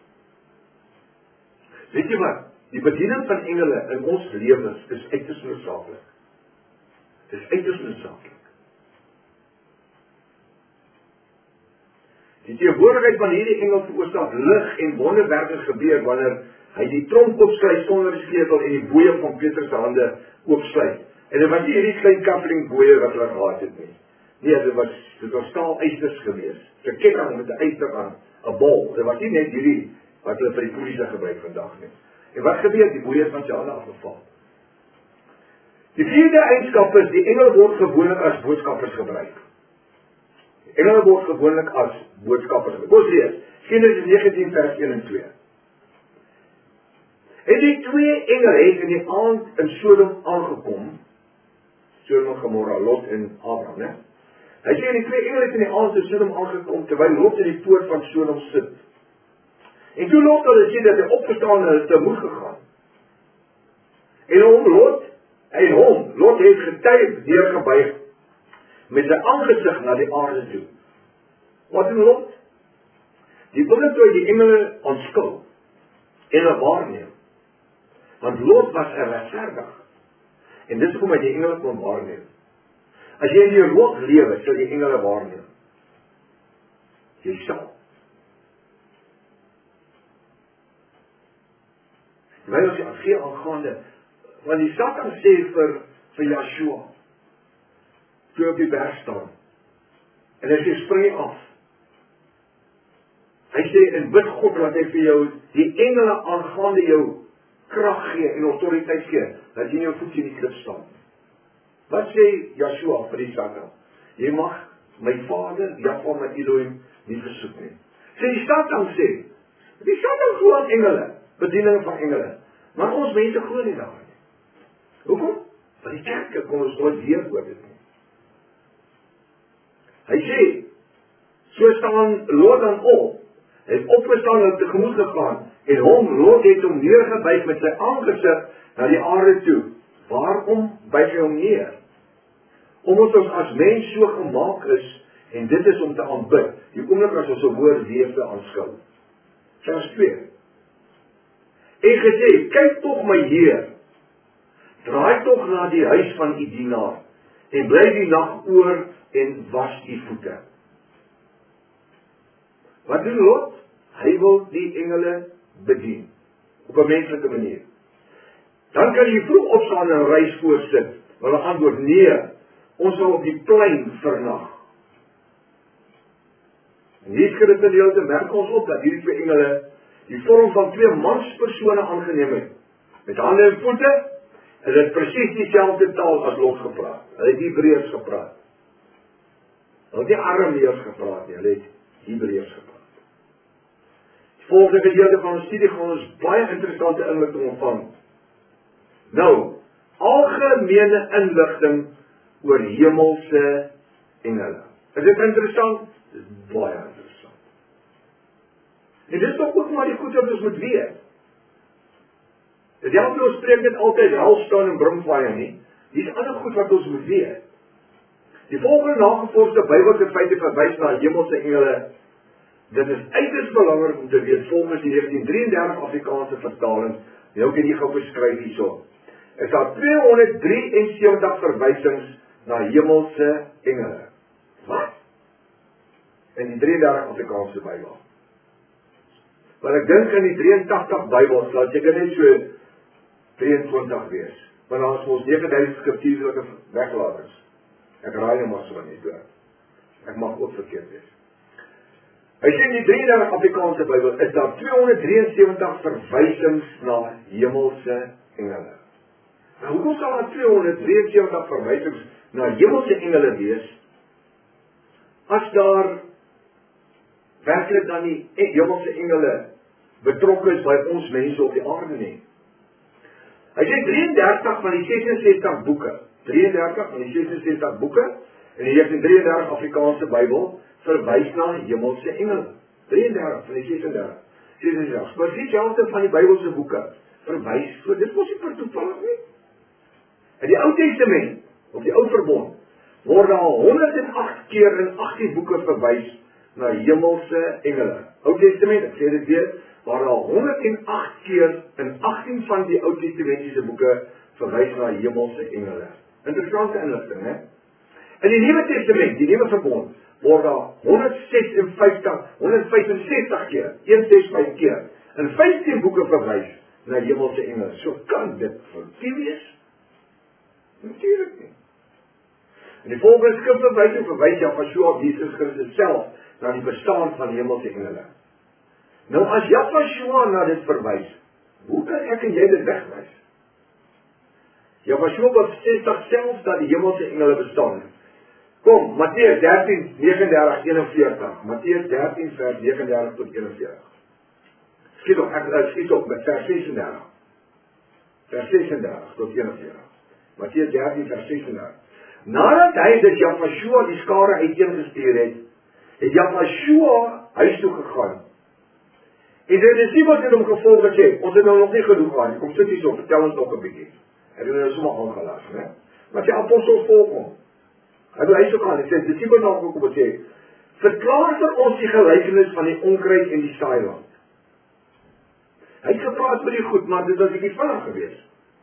Weet jy wat? Die bediening van engele in ons lewens is uiters noodsaaklik. Dis uiters noodsaaklik. Die teenwoordigheid van hierdie engel veroorsaak lig en wonderwerke gebeur wanneer hy die tronk oopsluit sonder die sleutel en die boeie van Petrus se hande oopsluit. En dit was nie hierdie klein kappeling boeie wat hulle gehad het nie. Nee, dit was dit was staal ysters gewees. 'n Ketting met 'n yster aan, 'n bol. Dit was nie net hierdie wat hulle vir die polisie gebruik vandag nie. En wat gebeur? Die boeie van sy hande afgeval. Die vierde eienskap is, die engel word gewoonlik as boodskappers gebruik. Die engele word gewoonlik as boodskappers gebruik. Kom ons lees, Genesis negentien vers een en twee. En die twee engele het in die aand in Sodom aangekom, Sodom en Gomorra, Lot en Abraham, né? Hy sê, die twee engele het in die aand in Sodom aangekom, terwyl Lot in die poort van Sodom sit. En toe Lot hulle sê dat hy opgestaan en hulle te moed gegaan. En hom Lot, en hom, Lot het getuig neergebuig met sy aangesig na die aarde toe. Wat doen Lot? Die oomblik toe hy die engele aanskou en hulle waarneem. Want Lot was 'n regverdig. En dis hoekom hy die engele kon waarneem. As jy in die rook lewe, sal jy engele waarneem. Jy sal. Wij als je afgeer aangaande, want die Satan sê vir, vir Joshua, toe op die berg staan, en hy sê, spring af. Hy sê, en bid God dat hy vir jou die engele aangaande jou krag gee en autoriteit gee, dat jy nie jou voet in die klip staan. Wat sê Joshua vir die Satan? Jy mag my vader, Jahwe met Elohim, nie versoek nie. Sê die Satan sê, die Satan glo aan engele, bediening van engele, maar ons mense glo nie daarin nie. Hoekom? Want die kerke kon ons nooit leer oor dit nie. Hy sê, so staan Lot dan op, hy het opgestaan en tegemoet gegaan, en hom, Lot het hom neergebuig met sy aangesig na die aarde toe. Waarom buig hy hom neer? Omdat ons as mens so gemaak is, en dit is om te aanbid, die oomblik as ons 'n woord leefde aanskou. Vers twee. En gesê, kyk tog my Heer, draai tog na die huis van u dienaar, en bly die nag oor en was die voete. Wat doen Lot? Hy wil die engele bedien, op 'n menslike manier. Dan kan jy vroeg opstaan en reis voorsit, maar hulle antwoord, nee, ons sal op die plein vernag. En hier skrif die gedeelte merk ons op, dat hierdie twee engele die vorm van twee manspersone aangeneem het, met hande en voete, en het presies dieselfde taal as Lot gepraat. Hulle het Hebreëus gepraat. Hulle het nie Aramees gepraat nie, hulle het Hebreëus gepraat. Die volgende gedeelte van ons studie gaan ons baie interessante inligting ontvang. Nou, algemene inligting oor hemelse engele. Is dit interessant? Dit is baie interessant. En dit is toch ook maar die goed wat ons moet weet. Die Dijsselbloed spreek dit altyd Hellstone en Brimfire nie. Die is ander goed wat ons moet weet. Die volgende nagevolgde Bybelse feite verwys na hemelse engele. Dit is uiters belangrik om te weet, volgens die negentien drieëndertig Afrikaanse vertaling, die ook hier gou beskryf hierso. Is daar tweehonderd drieënsewentig verwysings na hemelse engele. Wat? In die drieëndertig Afrikaanse Bybel. Maar ek dink in die drieëntagtig Bybel sal seker net so drieëntwintig wees. Want daar is ons negenduisend skriftuurlike weglatings. Ek raai nou maar so nie door. Ek mag ook verkeerd wees. Hy sê in die drieëndertig Afrikaanse Bybel is daar tweehonderd drieënsewentig verwysings na hemelse engele. Nou, hoekom sal daar tweehonderd drieënsewentig verwysings na hemelse engele wees, as daar werklik dan die hemelse engele betrokke is by ons mense op die aarde nie? Hy sê drieëndertig van die sesensestig boeke, drieëndertig van die sesensestig boeke, in die negentien drieëndertig Afrikaanse Bybel, verwys na hemelse engele. drieëndertig van die sesendertig. sesensestig. Presies dieselfde van die Bybelse boeke verwys, so dit was nie per toevallig nie. In die Ou Testament, of die Ou Verbond, word daar honderd en agt keer in agttien boeke verwys na hemelse engele. Ou Testament, ek sê dit weer, waar daar honderd en agt keer in agttien van die Ou Testamentiese boeke verwys na hemelse engele. Interessante inligting, hè? In die Nuwe Testament, die Nuwe Verbond, word daar honderdsesenvyftig, honderdvyfensestig keer, honderdses keer, in vyftien boeke verwys na hemelse engele. So kan dit vir wees? Natuurlijk nie. In die volgende skrifverwysing verwys Jahwe Jesus Christus self na die bestaan van hemelse engele. Nou as Jahwe na dit verwys, hoe kan ek en jy dit wegwys? Jahwe bevestig self dat die hemelse engele bestaan. Kom, Matteus dertien, negenendertig, eenenveertig. Matteus dertien, vers negenendertig tot eenenveertig. Skiet op, ek skiet op met vers sesendertig. Vers sesendertig tot eenenveertig. Matteus dertien, vers sesendertig. Nadat hy dus Jahwe die skare uiteengestuur het, het Jahwe huis toe gegaan. En sy disippels het hom gevolg en sê, ons het nou nog nie genoeg aan, kom sit hier so, vertel ons nog 'n bietjie. Hy het nou sommer aangelaat, né? Maar sy apostels volg hom. Hy wil huis toe gaan, en sy disippels nou gekom en sê, verklaar vir ons die gelykenis van die onkruid en die saailand. Hy het gepraat met die goed, maar dit was 'n bietjie vinnig geweest.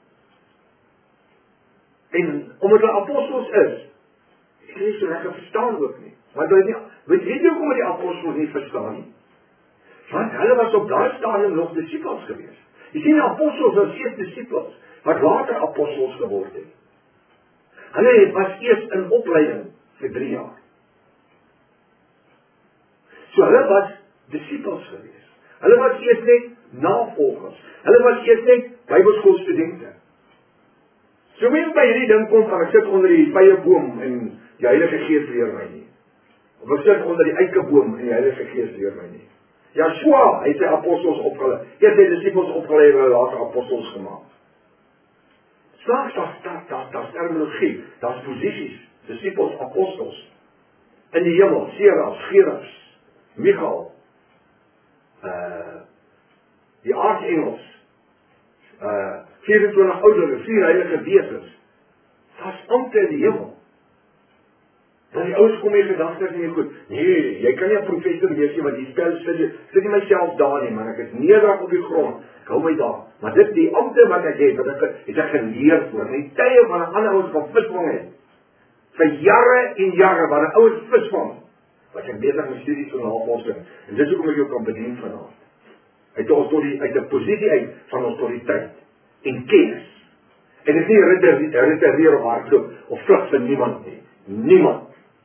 En omdat hulle apostels is, ek nie so lekker verstaan ook nie. Want hulle nie, weet jy hoekom die apostels nie verstaan nie? Want hulle was op daai stadium nog disippels geweest. Jy sien, die apostels was eers disippels, wat later apostels geword het. Hulle was eers in opleiding vir drie jaar. So hulle was disippels gewees. Hulle was eers net navolgers. Hulle was eers net Bybelskoolstudente. So mens by hierdie ding kom van ek sit onder die vyeboom en die Heilige Gees leer my nie. Of ek sit onder die eikeboom en die Heilige Gees leer my nie. Joshua, hy het sy apostels opgelei. Eers sy disippels opgelei en later apostels gemaak. Slags, daar's daar, daar's terminologie, daar's posisies, disippels, apostels. In die hemel, Seraf, Gerus, Michael, uh, die aartsengels, uh, vyf-en-twintig ouderlinge, vier heilige wesens. Daar's ampte in die hemel. Dan die ouens kom hier gedagtes en jy goed, nee, jy kan nie 'n professor wees nie, want die spel sit jy, sit nie myself daar nie, maar ek is nederig op die grond, ek hou my daar. Maar dit die ampte wat ek het, wat ek het ek geleer voor, die tye van 'n ander ouens van visvang het, vir jare en jare, waar 'n ouens visvang, wat ek bezig met studies van navorsing, en dit is hoekom ek jou kan bedien vanavond. Uit ons tot die, uit 'n posisie uit van ons autoriteit en kennis. En dit is nie ritereer of hardloop of vlug vir niemand nie. Niemand.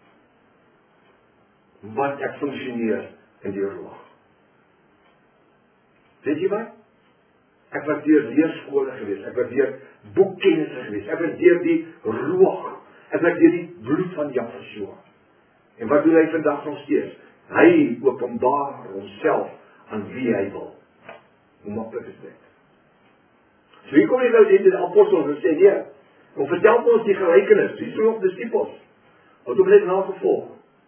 Want ek functioneer in die oorlog. Weet jy wat? Ek was deur leerskole gewees, ek was deur boekkennisse gewees, ek was deur die roog, ek was deur die bloed van Joshua. En wat doen hy vandag nog steeds? Hy openbaar homself aan wie hy wil. Hoe maklik is dit? So hier kom jy nou in die apostels en sê, nee, en vertel ons die gelykenis, die is nog disippels, wat hom net nagevolg.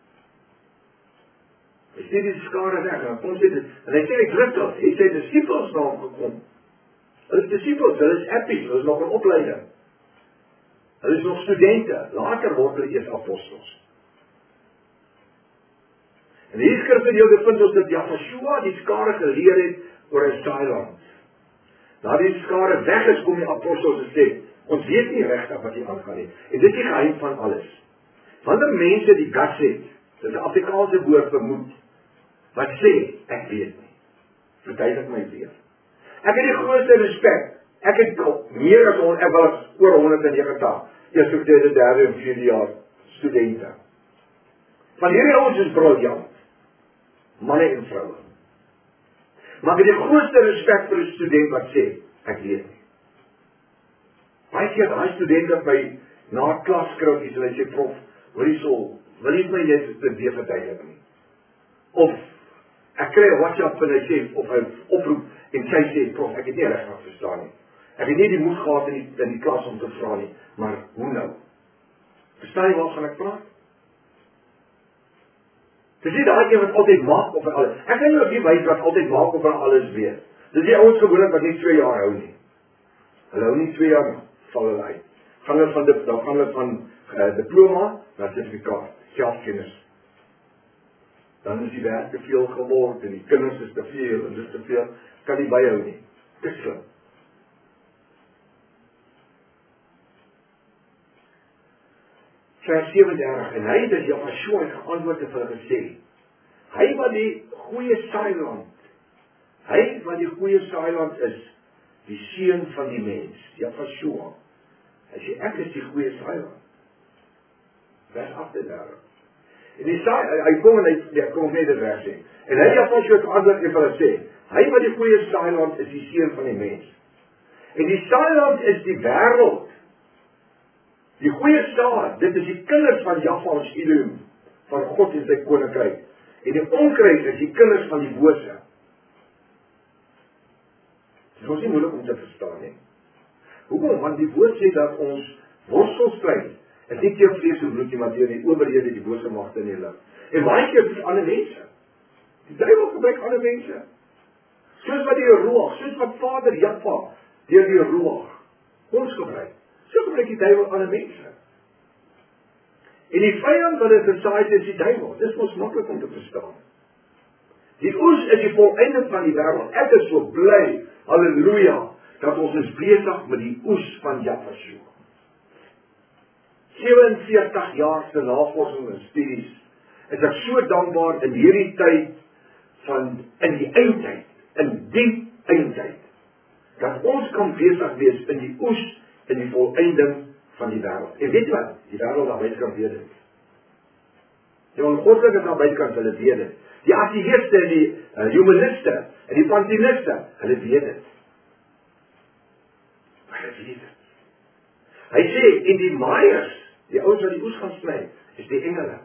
Hy sê die skare weg, en kom sê dit, en hy sê hy druk dat, hy sê disippels na hom gekom. Hulle is disippels, hulle is appies, hulle is nog in opleiding. Hulle is nog studente, later word hulle eers apostels. En die skrifgedeelte vind ons dat Joshua die skare geleer het oor 'n saailand. Na die skare weg is, kom die apostels en sê, ons weet nie regtig wat hier aangaan nie. En dit is die geheim van alles. Wanneer mense die guts het, dit is 'n Afrikaanse woord vir moed, wat sê, ek weet nie. Verduidelik my weer. Ek het die grootste respek. Ek het meer as on, ek was oor honderd en negentig. Eerste, tweede, derde en vierde jaar studente. Van hierdie ouens is briljant. Manne en vroue. Maar ek het die grootste respek vir 'n student wat sê, ek weet nie. Baie keer daai student wat my na klas skryf en hy sê, prof, hoorie so, wil jy my net dit weer verduidelik nie? Of ek kry 'n WhatsApp en hy sê, of hy oproep en sy sê, prof, ek het nie regtig verstaan nie. Ek het nie die moed gehad in die, in die klas om te vra nie, maar hoe nou? Verstaan jy waarvan ek praat? Dis nie daai een wat altyd maak of alles. Ek kan jou nie wys wat altyd maak of alles weet. Dis die ouens gewoonlik wat nie twee jaar hou nie. Hulle hou nie twee jaar nie, val hulle uit. Gaan hulle van dit, dan gaan hulle van uh, diploma na sertifikaat, selfkennis. Dan is die werk te veel geword en die kinders is te veel en dis te veel, kan nie byhou nie. Dis slim. Vers sewendertig, en hy het as Joshua geantwoord en vir hulle gesê, hy wat die goeie saailand, hy wat die goeie saailand is, die seun van die mens, Joshua, hy sê, ek is die goeie saailand. Vers agtendertig. En die saai, hy kom en hy, ja, kom net dit weg sê, en hy Joshua geantwoord en vir hulle sê, hy wat die goeie saailand is, die seun van die mens. En die saailand is die wêreld. Die goeie saad, dit is die kinders van Jahwe ons Elohim, van God en sy koninkryk. En die onkruid is die kinders van die bose. Dit is ons nie moeilik om te verstaan nie. Hoekom? Want die woord sê dat ons worstelstryd is nie teen vlees en bloed nie, maar teen die owerhede, die bose magte in die lig. En baie keer is ander mense. Die duiwel gebruik ander mense. Soos wat die roog, soos wat Vader Jahwe deur die roog ons gebruik. So gebruik die duiwel ander mense. En die vyand wat dit versaai is die duiwel. Dis mos maklik om te verstaan. Die oes is die volleinde van die wêreld. Ek is so bly, halleluja, dat ons is besig met die oes van Joshua. sewenveertig jaar se navorsing en studies, is ek so dankbaar in hierdie tyd van, in die eindtyd, in die eindtyd, dat ons kan besig wees in die oes, in die volleinding van die wêreld. En weet jy wat? Die wêreld daar buite kan weet dit. Die ongoddelike is aan buitekant, hulle weet dit. Die ateïste en die uh, humaniste en die panteïste, hulle weet dit. Hulle weet dit. Hy sê, en die maaiers, die ouens wat die oes gaan sny, is die engele.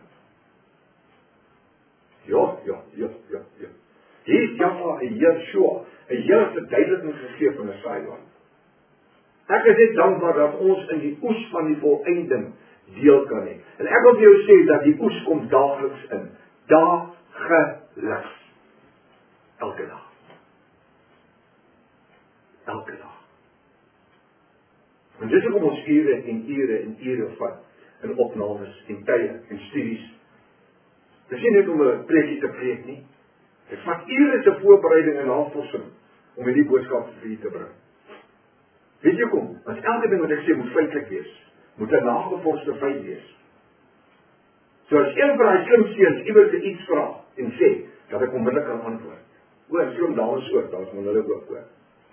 Ja, ja, ja, ja, ja. Hier is Jaffa en Yeshua, en jy het verduideliking gegee van die saailand. Ek is net dankbaar dat ons in die oes van die volëinding deel kan hê. En ek wil vir jou sê dat die oes kom daagliks in. Daagliks. Elke dag. Elke dag. En dis hoekom ons ure en ure en ure vat in opnames en tye en studies. Dis nie net om 'n preekie te preek nie. Dit vat ure se voorbereiding en navorsing om hierdie boodskap vir julle te bring. Weet jy kom? Want elke ding wat ek sê moet feitelik wees. Moet 'n nagevorsde feit wees. So as een van daai slim seuns iewers iets vra en sê, dat ek onmiddellik kan antwoord. O, en slim dames ook, daar's maar hulle ook ook.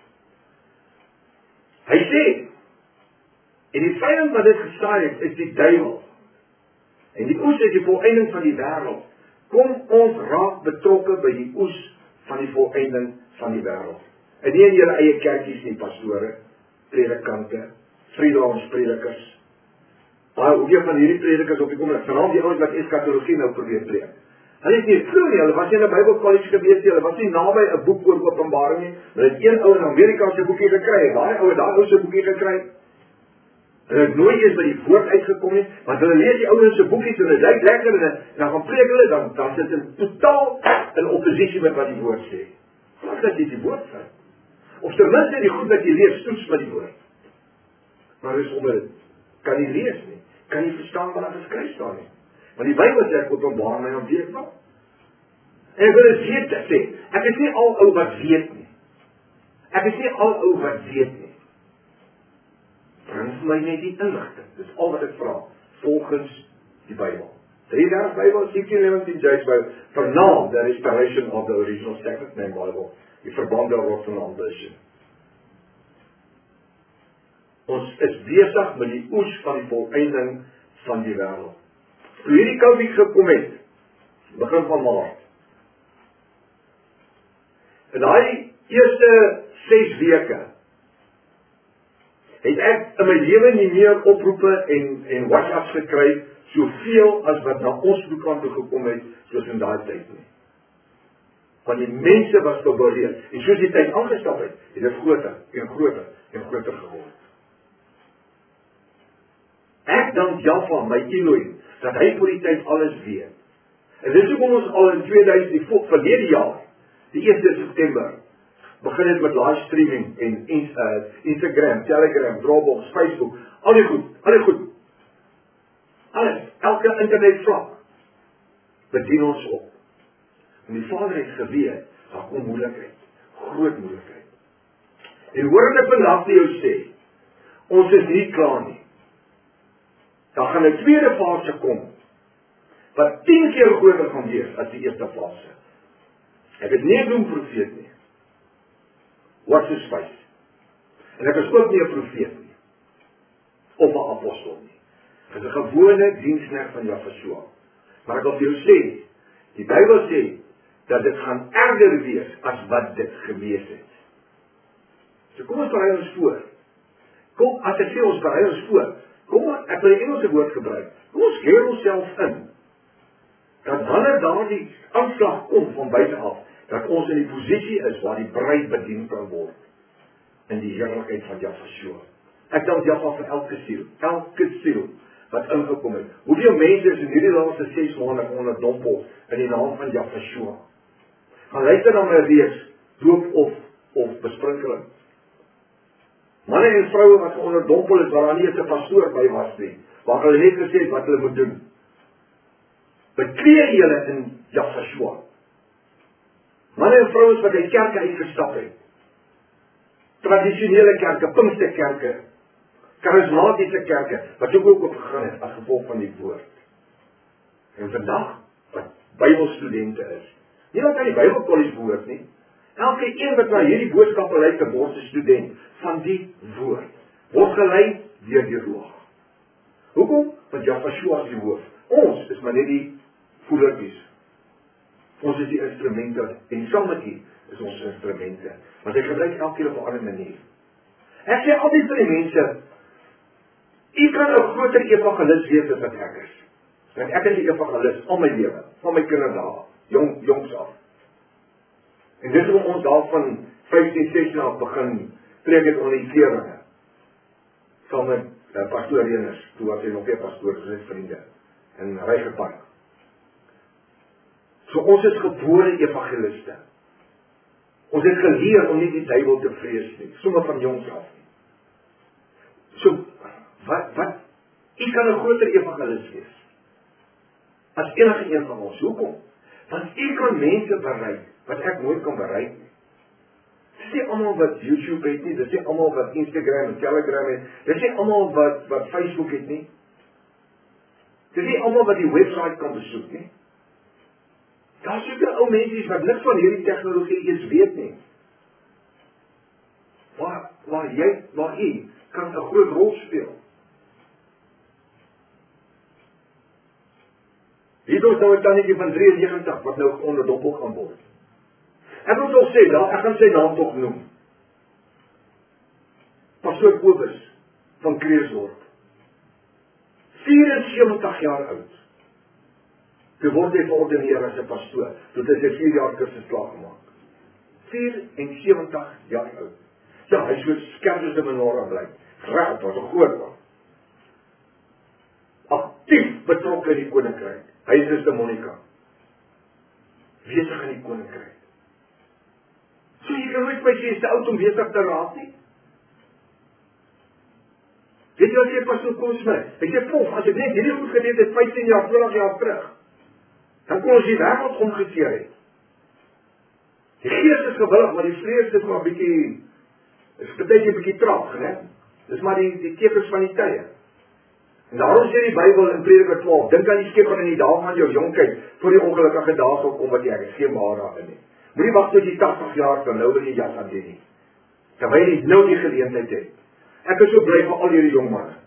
Hy sê, en die vyand wat dit gestaai het, is die duiwel. En die oes is die volëinding van die wêreld. Kom ons raak betrokke by die oes van die volëinding van die wêreld. En nie in julle eie kerkies nie, pastore, predikante, freelance predikers. Maar hoeveel van hierdie predikers op die komende, vanaf die ouens wat eskatologie nou probeer preek. Hulle het nie glo nie, hulle was nie in 'n Bybelkollege gewees nie, hulle was nie naby 'n boek oor Openbaring nie. Hulle het een ou in Amerika se boekie gekry, daai ou het daai ou se boekie gekry. Hulle het nooit eens by die woord uitgekom nie, want hulle lees die ouens se boekies en dit lyk lekker en dan gaan preek hulle, dan dan sit hulle totaal in oppositie met wat die woord sê. Wat dat jy die woord sê? Of ten minste die goed wat jy lees, toets met die woord. Maar dis omdat dit kan nie lees nie, kan nie verstaan wat daar geskryf staan nie. Want die Bybel sê ek openbaar my om weet wat. En ek wil dit weet te sê, ek is nie al ou wat weet nie. Ek is nie al ou wat weet nie. Bring vir my net die inligting, dis al wat ek vra, volgens die Bybel. Drie dae Bybel, sixteen eleven James Bible, vernaam the restoration of the original Second Name Bible, die verband daarop van ambition. Ons is besig met die oes van die volëinding van die wêreld. Toe hierdie COVID gekom het, begin van Maart. In daai eerste ses weke het ek in my lewe nie meer oproepe en en WhatsApps gekry soveel as wat na ons boekant toe gekom het soos in daai tyd nie. Want die mense was gebereid en soos die tyd aangestap het, het dit groter en groter en groter geword. Ek dank Jaffa, my Elohim, dat hy vir die tyd alles weet. En dis hoekom ons al in tweeduisend verlede jaar, die eerste September, begin het met live streaming en uh, Instagram, Telegram, Dropbox, Facebook, al die goed, al die goed. Alles, elke internetvlak, bedien ons op. En die Vader het geweet, daar kom moeilikheid, groot moeilikheid. En hoor ek vandag vir jou sê, ons is nie klaar nie. Dan gaan 'n tweede fase kom, wat tien keer groter gaan wees as die eerste fase. Ek het nie 'n doemprofeet nie. Wat is spyt? En ek is ook nie 'n profeet nie. Of 'n apostel nie. Ek is 'n gewone diensknegt van Jahweh. Maar ek wil vir jou sê, die Bybel sê, dat dit gaan erger wees as wat dit gewees het. So kom ons berei ons voor. Kom, as ek sê ons berei ons voor, kom ons, ek wil die Engelse woord gebruik, kom ons leer onsself in, dat wanneer daardie aanslag kom van buite af, dat ons in die posisie is waar die bruid bedien kan word, in die heerlikheid van Jahweh. Ek dank Jahweh vir elke siel, elke siel, wat ingekom het. Hoeveel mense is in hierdie laaste ses maande onder dompel, in die naam van Jahweh? Gaan luister na my reeks, doop of, of besprinkeling. Manne en vroue wat onder dompel is, waar daar nie eens 'n pastoor by was nie, waar hulle net gesê het wat hulle moet doen. Bekleed julle in Jahweh. Manne en vrouens wat uit kerke uitgestap het. Tradisionele kerke, Pinksterkerke, charismatiese kerke, wat ook ook opgegaan het as gevolg van die woord. En vandag, wat Bybelstudente is, nie wat aan die Bybelkollege behoort nie, elke een wat na hierdie boodskappe luister, word 'n student van die woord, word gelei deur die Roeg. Hoekom? Want Jahweh is die hoof. Ons is maar net die voelertjies. Ons is die instrumente, en saam met U is ons instrumente. Want hy gebruik elkeen op 'n ander manier. Ek sê altyd vir die mense, U kan 'n groter evangelis wees as wat ek is. Want ek is die evangelis al my lewe, van my kinderdae, jong, jongs af. En dit is om ons daarvan vyftien, sestien af begin preek het onder die kleerlinge. Saam met uh, pastoor Renus, toe was hy nog weer pastoor, sy vriende, in Rygepark. So ons is gebore evangeliste. Ons het geleer om nie die duiwel te vrees nie, sommer van jongs af nie. So, wat, wat, U kan 'n groter evangelis wees, as enige een van ons. Hoekom? Want U kan mense bereik, wat ek nooit kan bereik nie. Dis nie almal wat YouTube het nie, dis nie almal wat Instagram en Telegram het, dis nie almal wat, wat Facebook het nie. Dis nie almal wat die website kan besoek nie. Daar is seker ou mense wat niks van hierdie tegnologie eens weet nie. Waar, waar jy, waar U kan 'n groot rol speel. Hier is nou 'n tannetjie van drie en negentig wat nou onderdompel gaan word. Ek wil toch sê, daar, ek gaan sy naam toch noem. Pastoor Kobus van Kreersdorp. vierensewentig jaar oud. Toe word hy verordeneer as 'n pastoor. Toe het hy sy vier jaar kursus klaar gemaak. vierensewentig jaar oud. Ja, hy is so skerp as 'n menorah bly. Reg, was 'n groot man. Aktief betrokke in die koninkryk. Hy is dus Monica. Besig in die koninkryk. So jy kan nooit my sê, is te oud om besig te raad nie. Weet jy wat sê pastoor Kobus my? Hy sê, pof, as ek net hierdie goed gedeed het, vyftien jaar, twintig jaar terug, dan kon ons die wêreld omgekeer het. Die gees is gewillig, maar die vlees is maar bietjie, is partykeer bietjie traag, né? Dis maar die, die tekens van die tye. En daarom sê die Bybel in Prediker twaalf, dink aan die Skepper in die dae van jou jonkheid, voor die ongelukkige dae sal kom wat jy, ek is geen maar daarin nie. Moenie wag tot jy tagtig jaar kan nou wil jy jas aan doen nie. Terwyl jy nou die geleentheid het. Ek is so bly vir al hierdie jong manne.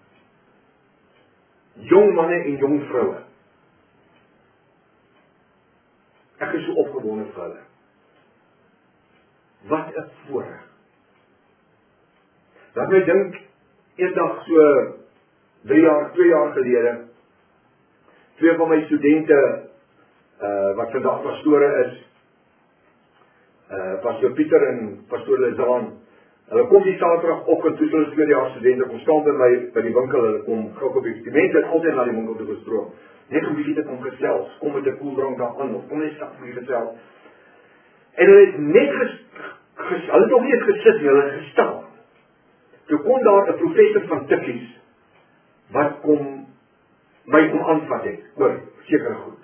Jong manne en jong vroue. Ek is so opgewonde vir hulle. Wat 'n voorreg. Laat my dink, eendag so drie jaar, twee jaar gelede, twee van my studente, uh, wat vandag pastore is, uh, pastoor Pieter en pastoor Lizaan, hulle kom die saterdagoggend, toe hulle tweedejaars studente, kom staan by my, by die winkel, hulle kom gou op die, die mense het altyd na die winkel toe gestroom, net om bietjie te kom gesels, kom met 'n koeldrank daar aan, of kom net stap vir die gesels, en hulle het net ges, ges, hulle het nog nie eens gesit, hulle het gestaan, toe kom daar 'n professor van tikkies, wat kom, my kom aanvat het, oor, seker goed.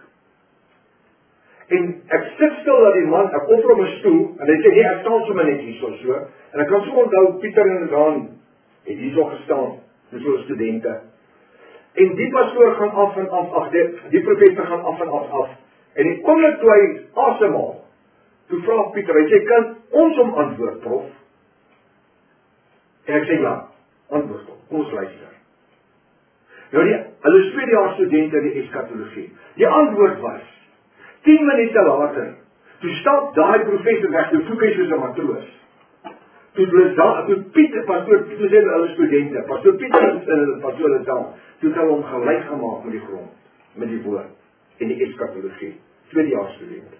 En ek sit stil dat die man, ek kom vir hom 'n stoel, en hy sê, nee, ek staan sommer net hier so, so, en ek kan so onthou, Pieter en Daan, het hier so gestaan, met so'n studente, en die pastoor gaan af en af, af die, die professor gaan af en af af, en die oomblik toe hy asemhaal, toe vraag Pieter, hy sê, kan ons om antwoord, prof? En ek sê, ja, antwoord op, kom ons luister. Nou die, hulle is tweedejaars studente in die eskatologie. Die antwoord was, tien minute later, toe stap daai professor weg, toe vloek hy soos 'n matroos. Toe Lizaan, toe Pieter, pastoor, toe sê hulle studente, pastoor Pieter en pastoor Lizaan, toe het hulle hom gelyk gemaak met die grond, met die woord, en die eskatologie, tweedejaars studente.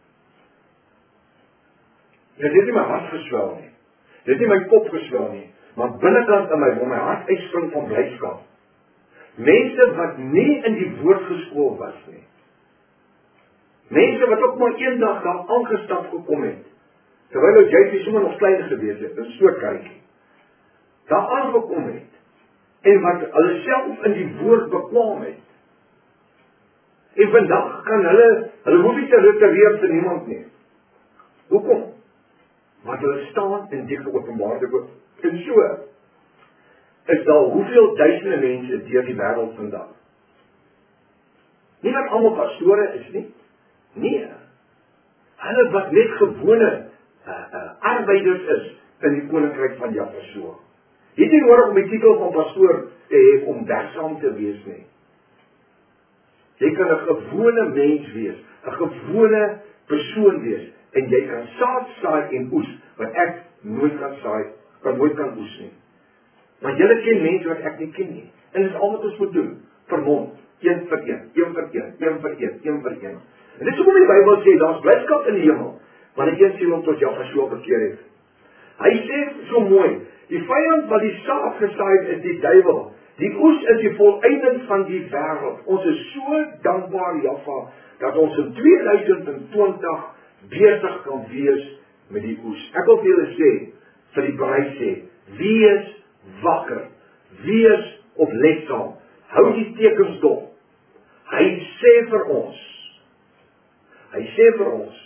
Ja, dit het nie my hart geswel nie, dit het nie my kop geswel nie, maar binnekant in my, waar my hart uitspring van blydskap, mense wat nie in die woord geskool was nie. Mense wat ook maar een dag daar aangestap gekom het. Terwyl ons jy sommer nog klein gewees het, in so 'n kerkie. Daar aangekom het. En wat hulle self in die woord bekwam het. En vandag kan hulle, hulle hoef nie te retereer vir niemand nie. Hoekom? Want hulle staan in die geopenbaarde woord. En so is daar hoeveel duisende mense deur die wêreld vandag. Nie dat almal pastore is nie. Nee. Hulle wat net gewone uh, uh, arbeiders is in die koninkryk van Jahwe. Jy het nie nodig om die titel van pastoor te hê om werksaam te wees nie. Jy kan 'n gewone mens wees, 'n gewone persoon wees, en jy kan saad saai en oes, wat ek nooit kan saai, kan nooit kan oes nie. Want julle ken mense wat ek nie ken nie. En dit is al wat ons moet doen, vermond, een vir een, een vir een, een vir een, een vir een. En dit is hoekom die Bybel sê, daar is blydskap in die hemel, wanneer een siel hom tot Joshua bekeer het. Hy sê so mooi, die vyand wat die saad gesaai het, is die duiwel. Die oes is die volëinding van die wêreld. Ons is so dankbaar, Jaffa, dat ons in tweeduisend twintig besig kan wees met die oes. Ek wil vir julle sê, vir die braai sê, wees wakker, wees opletsaam, hou die tekens dop. Hy sê vir ons, hy sê vir ons,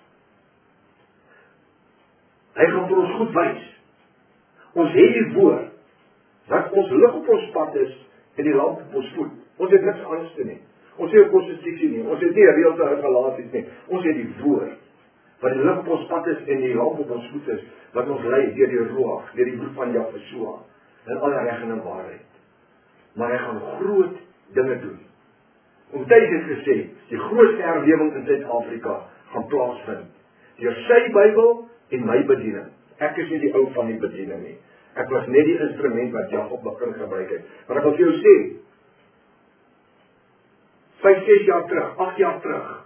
hy gaan vir ons goed wys. Ons het die woord, dat ons lig op ons pad is, en die lamp op ons voet. Ons het niks anders te nie. Ons het 'n konstitusie nie, ons het nie 'n reëls en regulasies nie. Ons het die woord, wat die lig op ons pad is, en die lamp op ons voet is, wat ons lei deur die Ruach, deur die bloed van Joshua, en alle reg en waarheid. Maar hy gaan groot dinge doen. Omtrent het gesê, die grootste herlewing in Suid-Afrika gaan plaasvind, deur sy Bybel en my bediening. Ek is nie die ou van die bediening nie. Ek was net die instrument wat Jakob begin gebruik het. Maar ek wil vir jou sê, vyf, ses jaar terug, agt jaar terug,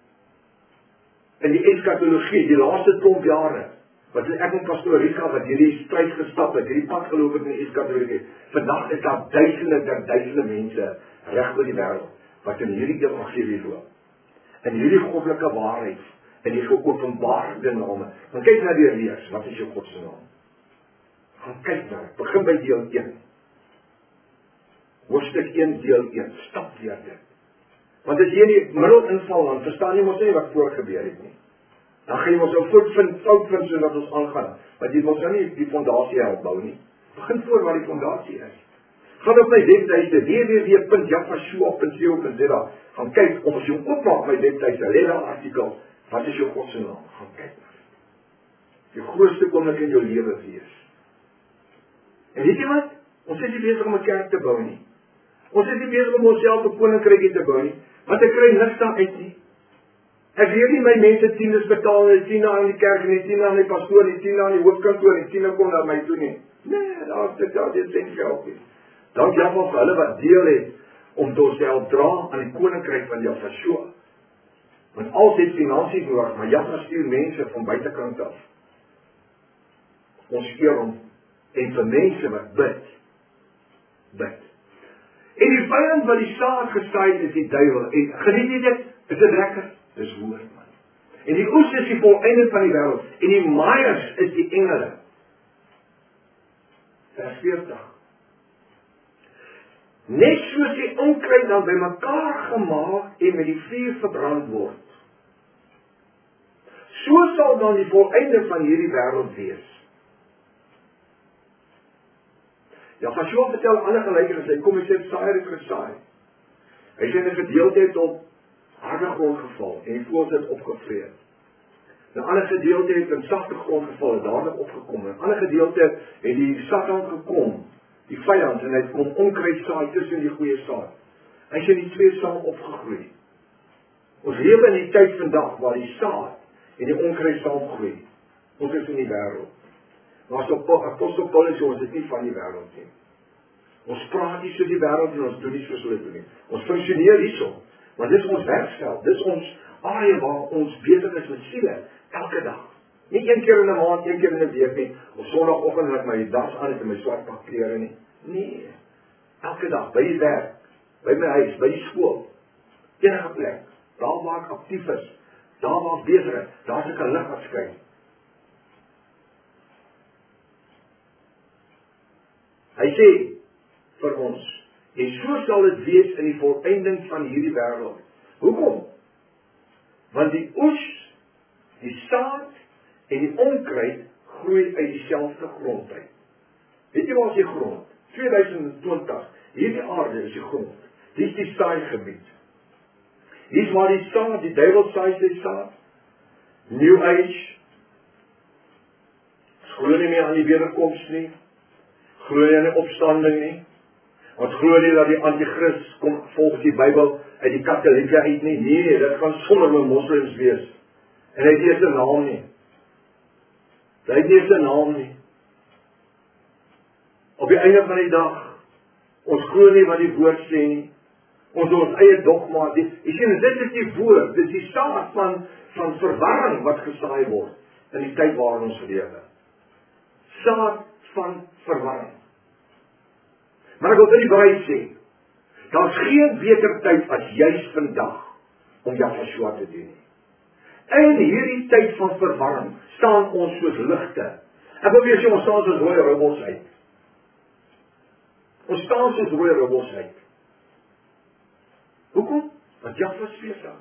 in die eskatologie, die laaste klomp jare, wat ek en pastoor Rika, wat hierdie stryd gestap het, hierdie pad geloop het in die eskatologie, vandag is daar duisende, der duisende mense, reg oor die wêreld, wat in hierdie evangelie loop, in hierdie goddelike waarheid, en die geopenbaarde name. Dan kyk na die reeks, wat is jou God se naam? Gaan kyk na, begin by deel een. Hoofstuk een, deel een, stap deur dit. Want as jy in die middel inval, dan verstaan jy mos nie wat voor gebeur het nie. Dan gaan jy mos nou fout vind, fout vind sodat ons aangaan. Want jy mos nou nie die fondasie help bou nie. Begin voor waar die fondasie is. Gaan op my webtuiste, w w w punt jafashua punt co punt za, gaan kyk, of as jy oopmaak my webtuiste, lê daar 'n artikel, wat is jou God se naam? Gaan kyk na dit. Die grootste oomblik in jou lewe wees. En weet jy wat? Ons is nie besig om 'n kerk te bou nie. Ons is nie besig om onsself 'n koninkrykie te bou nie, want ek kry niks daar uit nie. Ek leer nie my mense tiendes betaal, en tiende aan die kerk, en die tiende aan die pastoor, en die tiende aan die hoofkantoor, en die tiende kom na my toe nie. Nee, daar is dit daar, dit sê geld nie. Dank Jaffa vir hulle wat deel het, om tot self dra aan die koninkryk van Joshua. Want als het finansies nodig, maar Jaffa stuur mense van buitekant af. Ons eer hom, en vir mense wat bid, bid. En die vyand wat die saad gesaai het, is die duiwel. En geniet jy dit? Is dit lekker? Dis woord, man. En die oes is die volëinde van die wêreld, en die maaiers is die engele. Vers veertig. Net soos die onkruid dan by mekaar gemaak en met die vuur verbrand word, so sal dan die volëinde van hierdie wêreld wees. Ja, Joshua vertel 'n ander gelykenis, hy kom en sê, saaier het gesaai. Hy sê 'n gedeelte het op harde grond geval, en die voëls het opgevreet. 'n ander gedeelte het in sagte grond geval, en dadelik opgekom. 'n ander gedeelte het die Satan gekom, die vyand, en hy het kom onkruid saai tussen die goeie saad. Hy sê die twee saam opgegroei. Ons lewe in die tyd vandag, waar die saad en die onkruid saam groei. Ons is in die wêreld. Maar as op apostel Paulus sê, ons is nie van die wêreld nie. Ons praat nie soos die wêreld en ons doen nie soos hulle doen nie. Ons funksioneer hierso, want dit is ons werksveld, dit is ons area waar ons besig is met siele, elke dag. Nie een keer in 'n maand, een keer in 'n week nie, of sonoggend met my das aan het en my swart pak klere nie. Nee, elke dag, by die werk, by my huis, by die skool, enige plek, daar waar ek aktief is, daar waar ek besig is, daar is ek 'n lig wat skyn. Hy sê vir ons, en so sal dit wees in die volëinding van hierdie wêreld. Hoekom? Want die oes, die saad en die onkruid groei uit dieselfde grond uit. Weet jy waar is die grond? tweeduisend twintig, hierdie aarde is die grond. Hier is die saaigebied. Hier is waar die saad, die duiwel saai sy saad. New Age. Glo nie meer aan die wederkoms nie. Glo nie aan die opstanding nie. Ons glo nie dat die anti-kris kom volgens die Bybel uit die Katolieke uit nie. Nee, dit gaan sommer met moslims wees. En hy het nie eens 'n naam nie. Hy het nie eens 'n naam nie. Op die einde van die dag, ons glo nie wat die woord sê nie. Ons ons eie dogma. Die, jy sien, dit is die woord, dit is die saad van, van verwarring wat gesaai word in die tyd waarin ons lewe. Saad van verwarring. Maar ek wil vir die bruid sê, daar is geen beter tyd as juis vandag om Jahashua te doen. In hierdie tyd van verwarring staan ons soos ligte. Ek wil weer sê, ons staan soos rooi robots uit. Ons staan soos rooi robots uit. Hoekom? Want Jahwe is besig.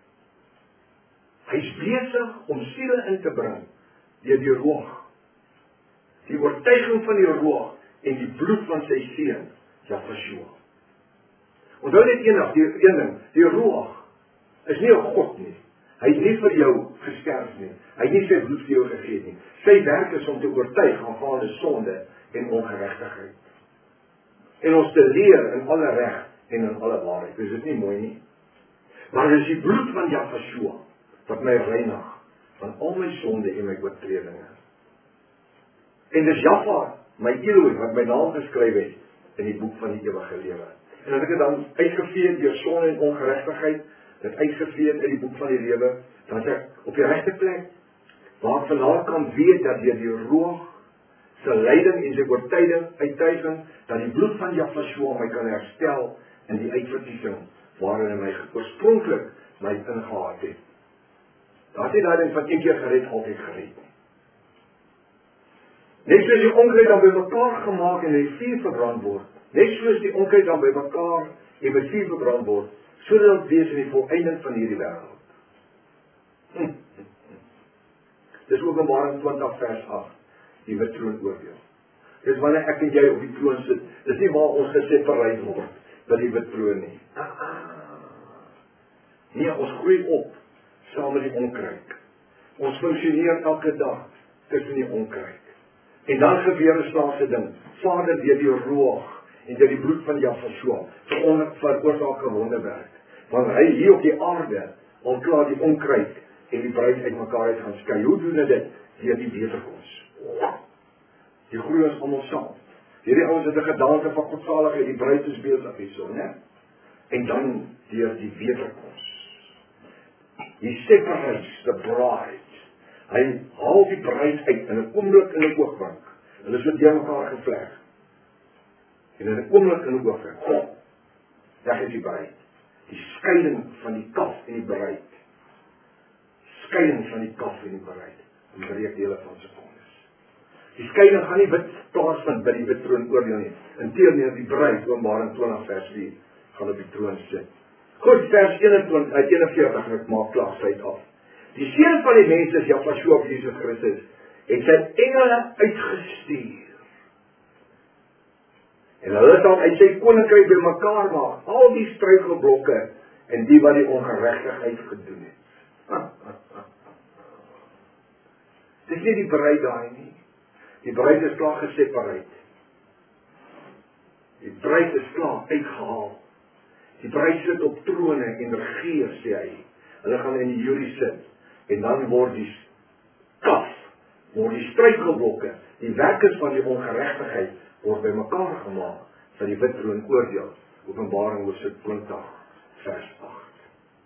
Hy is besig om siele in te bring deur die roog. Die oortuiging van die roog en die bloed van sy seun, Jahashua. Onthou net eendag, die een ding, die roog is nie 'n God nie. Hy het nie vir jou gesterf nie. Hy het nie sy bloed vir jou gegee nie. Sy werk is om te oortuig aangaande sonde en ongeregtigheid. En ons te leer in alle reg en in alle waarheid. Is dit nie mooi nie? Maar dit is die bloed van Jahashua wat my reinig van al my sonde en my oortredinge. En dis Jahwe, my Elohim, wat my naam geskryf het in die boek van die ewige lewe. En as ek het dan uitgevee deur sonde en ongeregtigheid, dit uitgevee uit die boek van die lewe, dan is ek op die regte plek, waar ek vanaf kan weet dat deur die roog, sy leiding en sy oortuiging, uittuiging, dat die bloed van Jahashua my kan herstel in die uitverkiesing, waarin hy my oorspronklik my ingehaat het. Daar is nie daai ding van een keer gered, altyd gered. Net soos die onkruid dan by mekaar gemaak en in die vuur verbrand word, net soos die onkruid dan by mekaar en met vuur verbrand word, so dat het wees in die volleinding van hierdie wêreld. Hm. Dis Openbaring twintig vers agt, die wit troon oordeel. Dis wanneer ek en jy op die troon sit, dis nie waar ons gesepareer word, by die wit troon nie. Nee, ons groei op, saam met die onkruid. Ons funksioneer elke dag, tussen die onkruid. En dan gebeur 'n snaakse ding, Vader deur die roog, en deur die bloed van Jahashua, veroorsaak 'n wonderwerk. Want hy hier op die aarde, al klaar die onkruid, en die bruid uit mekaar uit gaan skei. Hoe doen hy dit? Deur die wederkoms. Die groei ons almal saam. Hierdie ouens het 'n gedagte van godsaligheid, die bruid is besig hierso, né? En dan deur die wederkoms. He separates the bride. Hy haal die bruid uit in 'n oomblik in 'n oogwink. Hulle is met mekaar gevleg. En in 'n oomblik in 'n oogwink, God, weg is die bruid. Die skeiding van die kaf en die bruid. Skeiding van die kaf en die bruid. In breekdele van sekondes. Die skeiding gaan nie wit plaasvind by die wit troon oordeel nie. Inteendeel, die bruid, Openbaring twintig vers vier, gaan op die troon sit. Goed, vers eenentwintig, uit eenenveertig, en ek maak klaar sy af. Die seun van die mens is Jahashua Jesus Christus, het sy engele uitgestuur. En hulle sal uit sy koninkryk by mekaar maak, al die struikelblokke en die wat die ongeregtigheid gedoen het. Dis nie die bruid daai nie. Die bruid is klaar gesepareer. Die bruid is klaar uitgehaal. Die bruid sit op trone en regeer, sê hy. Hulle gaan in die jury sit. En dan word die kaf, word die struikelblokke, die werkers van die ongeregtigheid, word by mekaar gemaak vir die wit troon oordeel. Openbaring hoofstuk twintig vers agt.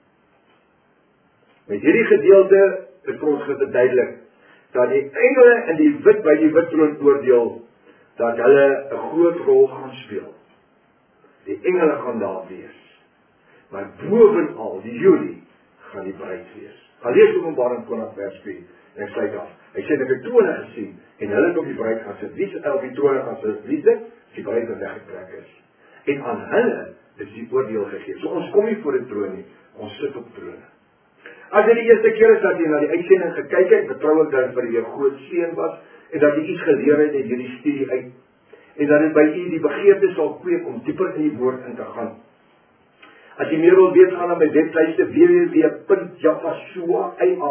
Met hierdie gedeelte is vir ons geduidelik dat die engele in die wit by die wit troon oordeel, dat hulle 'n groot rol gaan speel. Die engele gaan daar wees. Maar bovenal die jury gaan die bruid wees. Gaan lees Openbaring twintig vers vier en ek sluit af. Hy sê dat die trone gesien en hulle het op die bruid gaan sit. Wie sit op die trone gaan sit? Wie dit? Die bruid wat weggetrek is. En aan hulle is die oordeel gegee. So ons kom nie voor die troon nie, ons sit op trone. As dit die eerste keer is dat jy na die uitsending gekyk het, vertrou ek dat vir jy 'n groot seën was en dat jy iets geleer het uit hierdie studie uit en dat dit by u die begeerte sal kweek om dieper in die woord in te gaan. As jy meer wil weet, gaan na my webtuiste w w w punt jahashua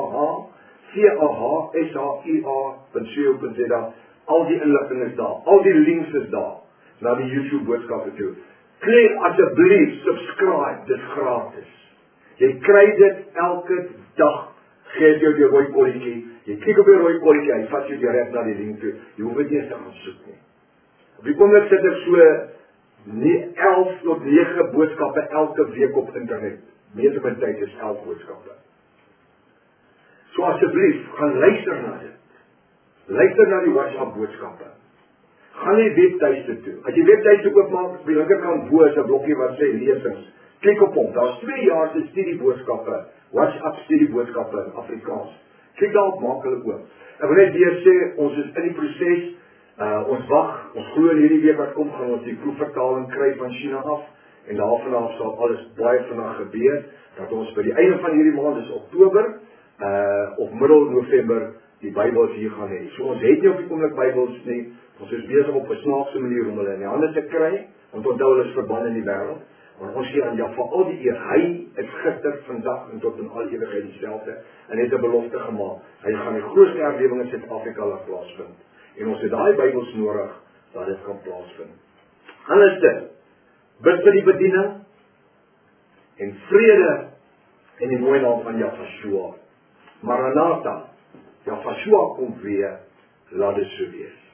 punt co punt za. Al die inligting is daar, al die links is daar na die YouTube boodskappe toe. Klik asseblief subscribe, dit is gratis. Jy kry dit elke dag, gee jou die rooi kolletjie, jy klik op die rooi kolletjie, hy vat jou direk na die link toe, jy hoef dit nie eens te gaan soek nie. Op die oomblik sit ek so elf tot nege boodskappe elke week op internet. Meeste van tyd is elf boodskappe. So asseblief, gaan luister na dit. Luister na die WhatsApp boodskappe. Gaan die webtuiste toe. As jy webtuiste oopmaak, op die linkerkant bo is 'n blokkie wat sê lesings. Klik op hom. Daar's twee jaar se studieboodskappe, WhatsApp studieboodskappe in Afrikaans. Klik daarop, maak hulle oop. Ek wil net weer sê, ons is in die proses. Uh, ons wag, ons glo in hierdie week wat kom, gaan ons die proefvertaling kry van China af. En daarvan af sal alles baie vinnig gebeur, dat ons by die einde van hierdie maand, dis Oktober, uh, of middel November, die Bybels hier gaan hê. So ons het nie op die oomblik Bybels nie, ons is besig op 'n snaakse manier om hulle in die hande te kry, want onthou hulle is verband in die wêreld, want ons sê aan ja, vir al die eer, hy is gister, vandag en tot in al ewigheid dieselfde, en het 'n belofte gemaak, hy gaan die grootste herlewing in Suid-Afrika laat plaasvind, en ons het daai Bybels nodig, dat dit kan plaasvind. Alles dit, bid vir die bediening, en vrede, in die mooie naam van Yahshua. Maranatha, Yahshua kom weer, laat dit so wees.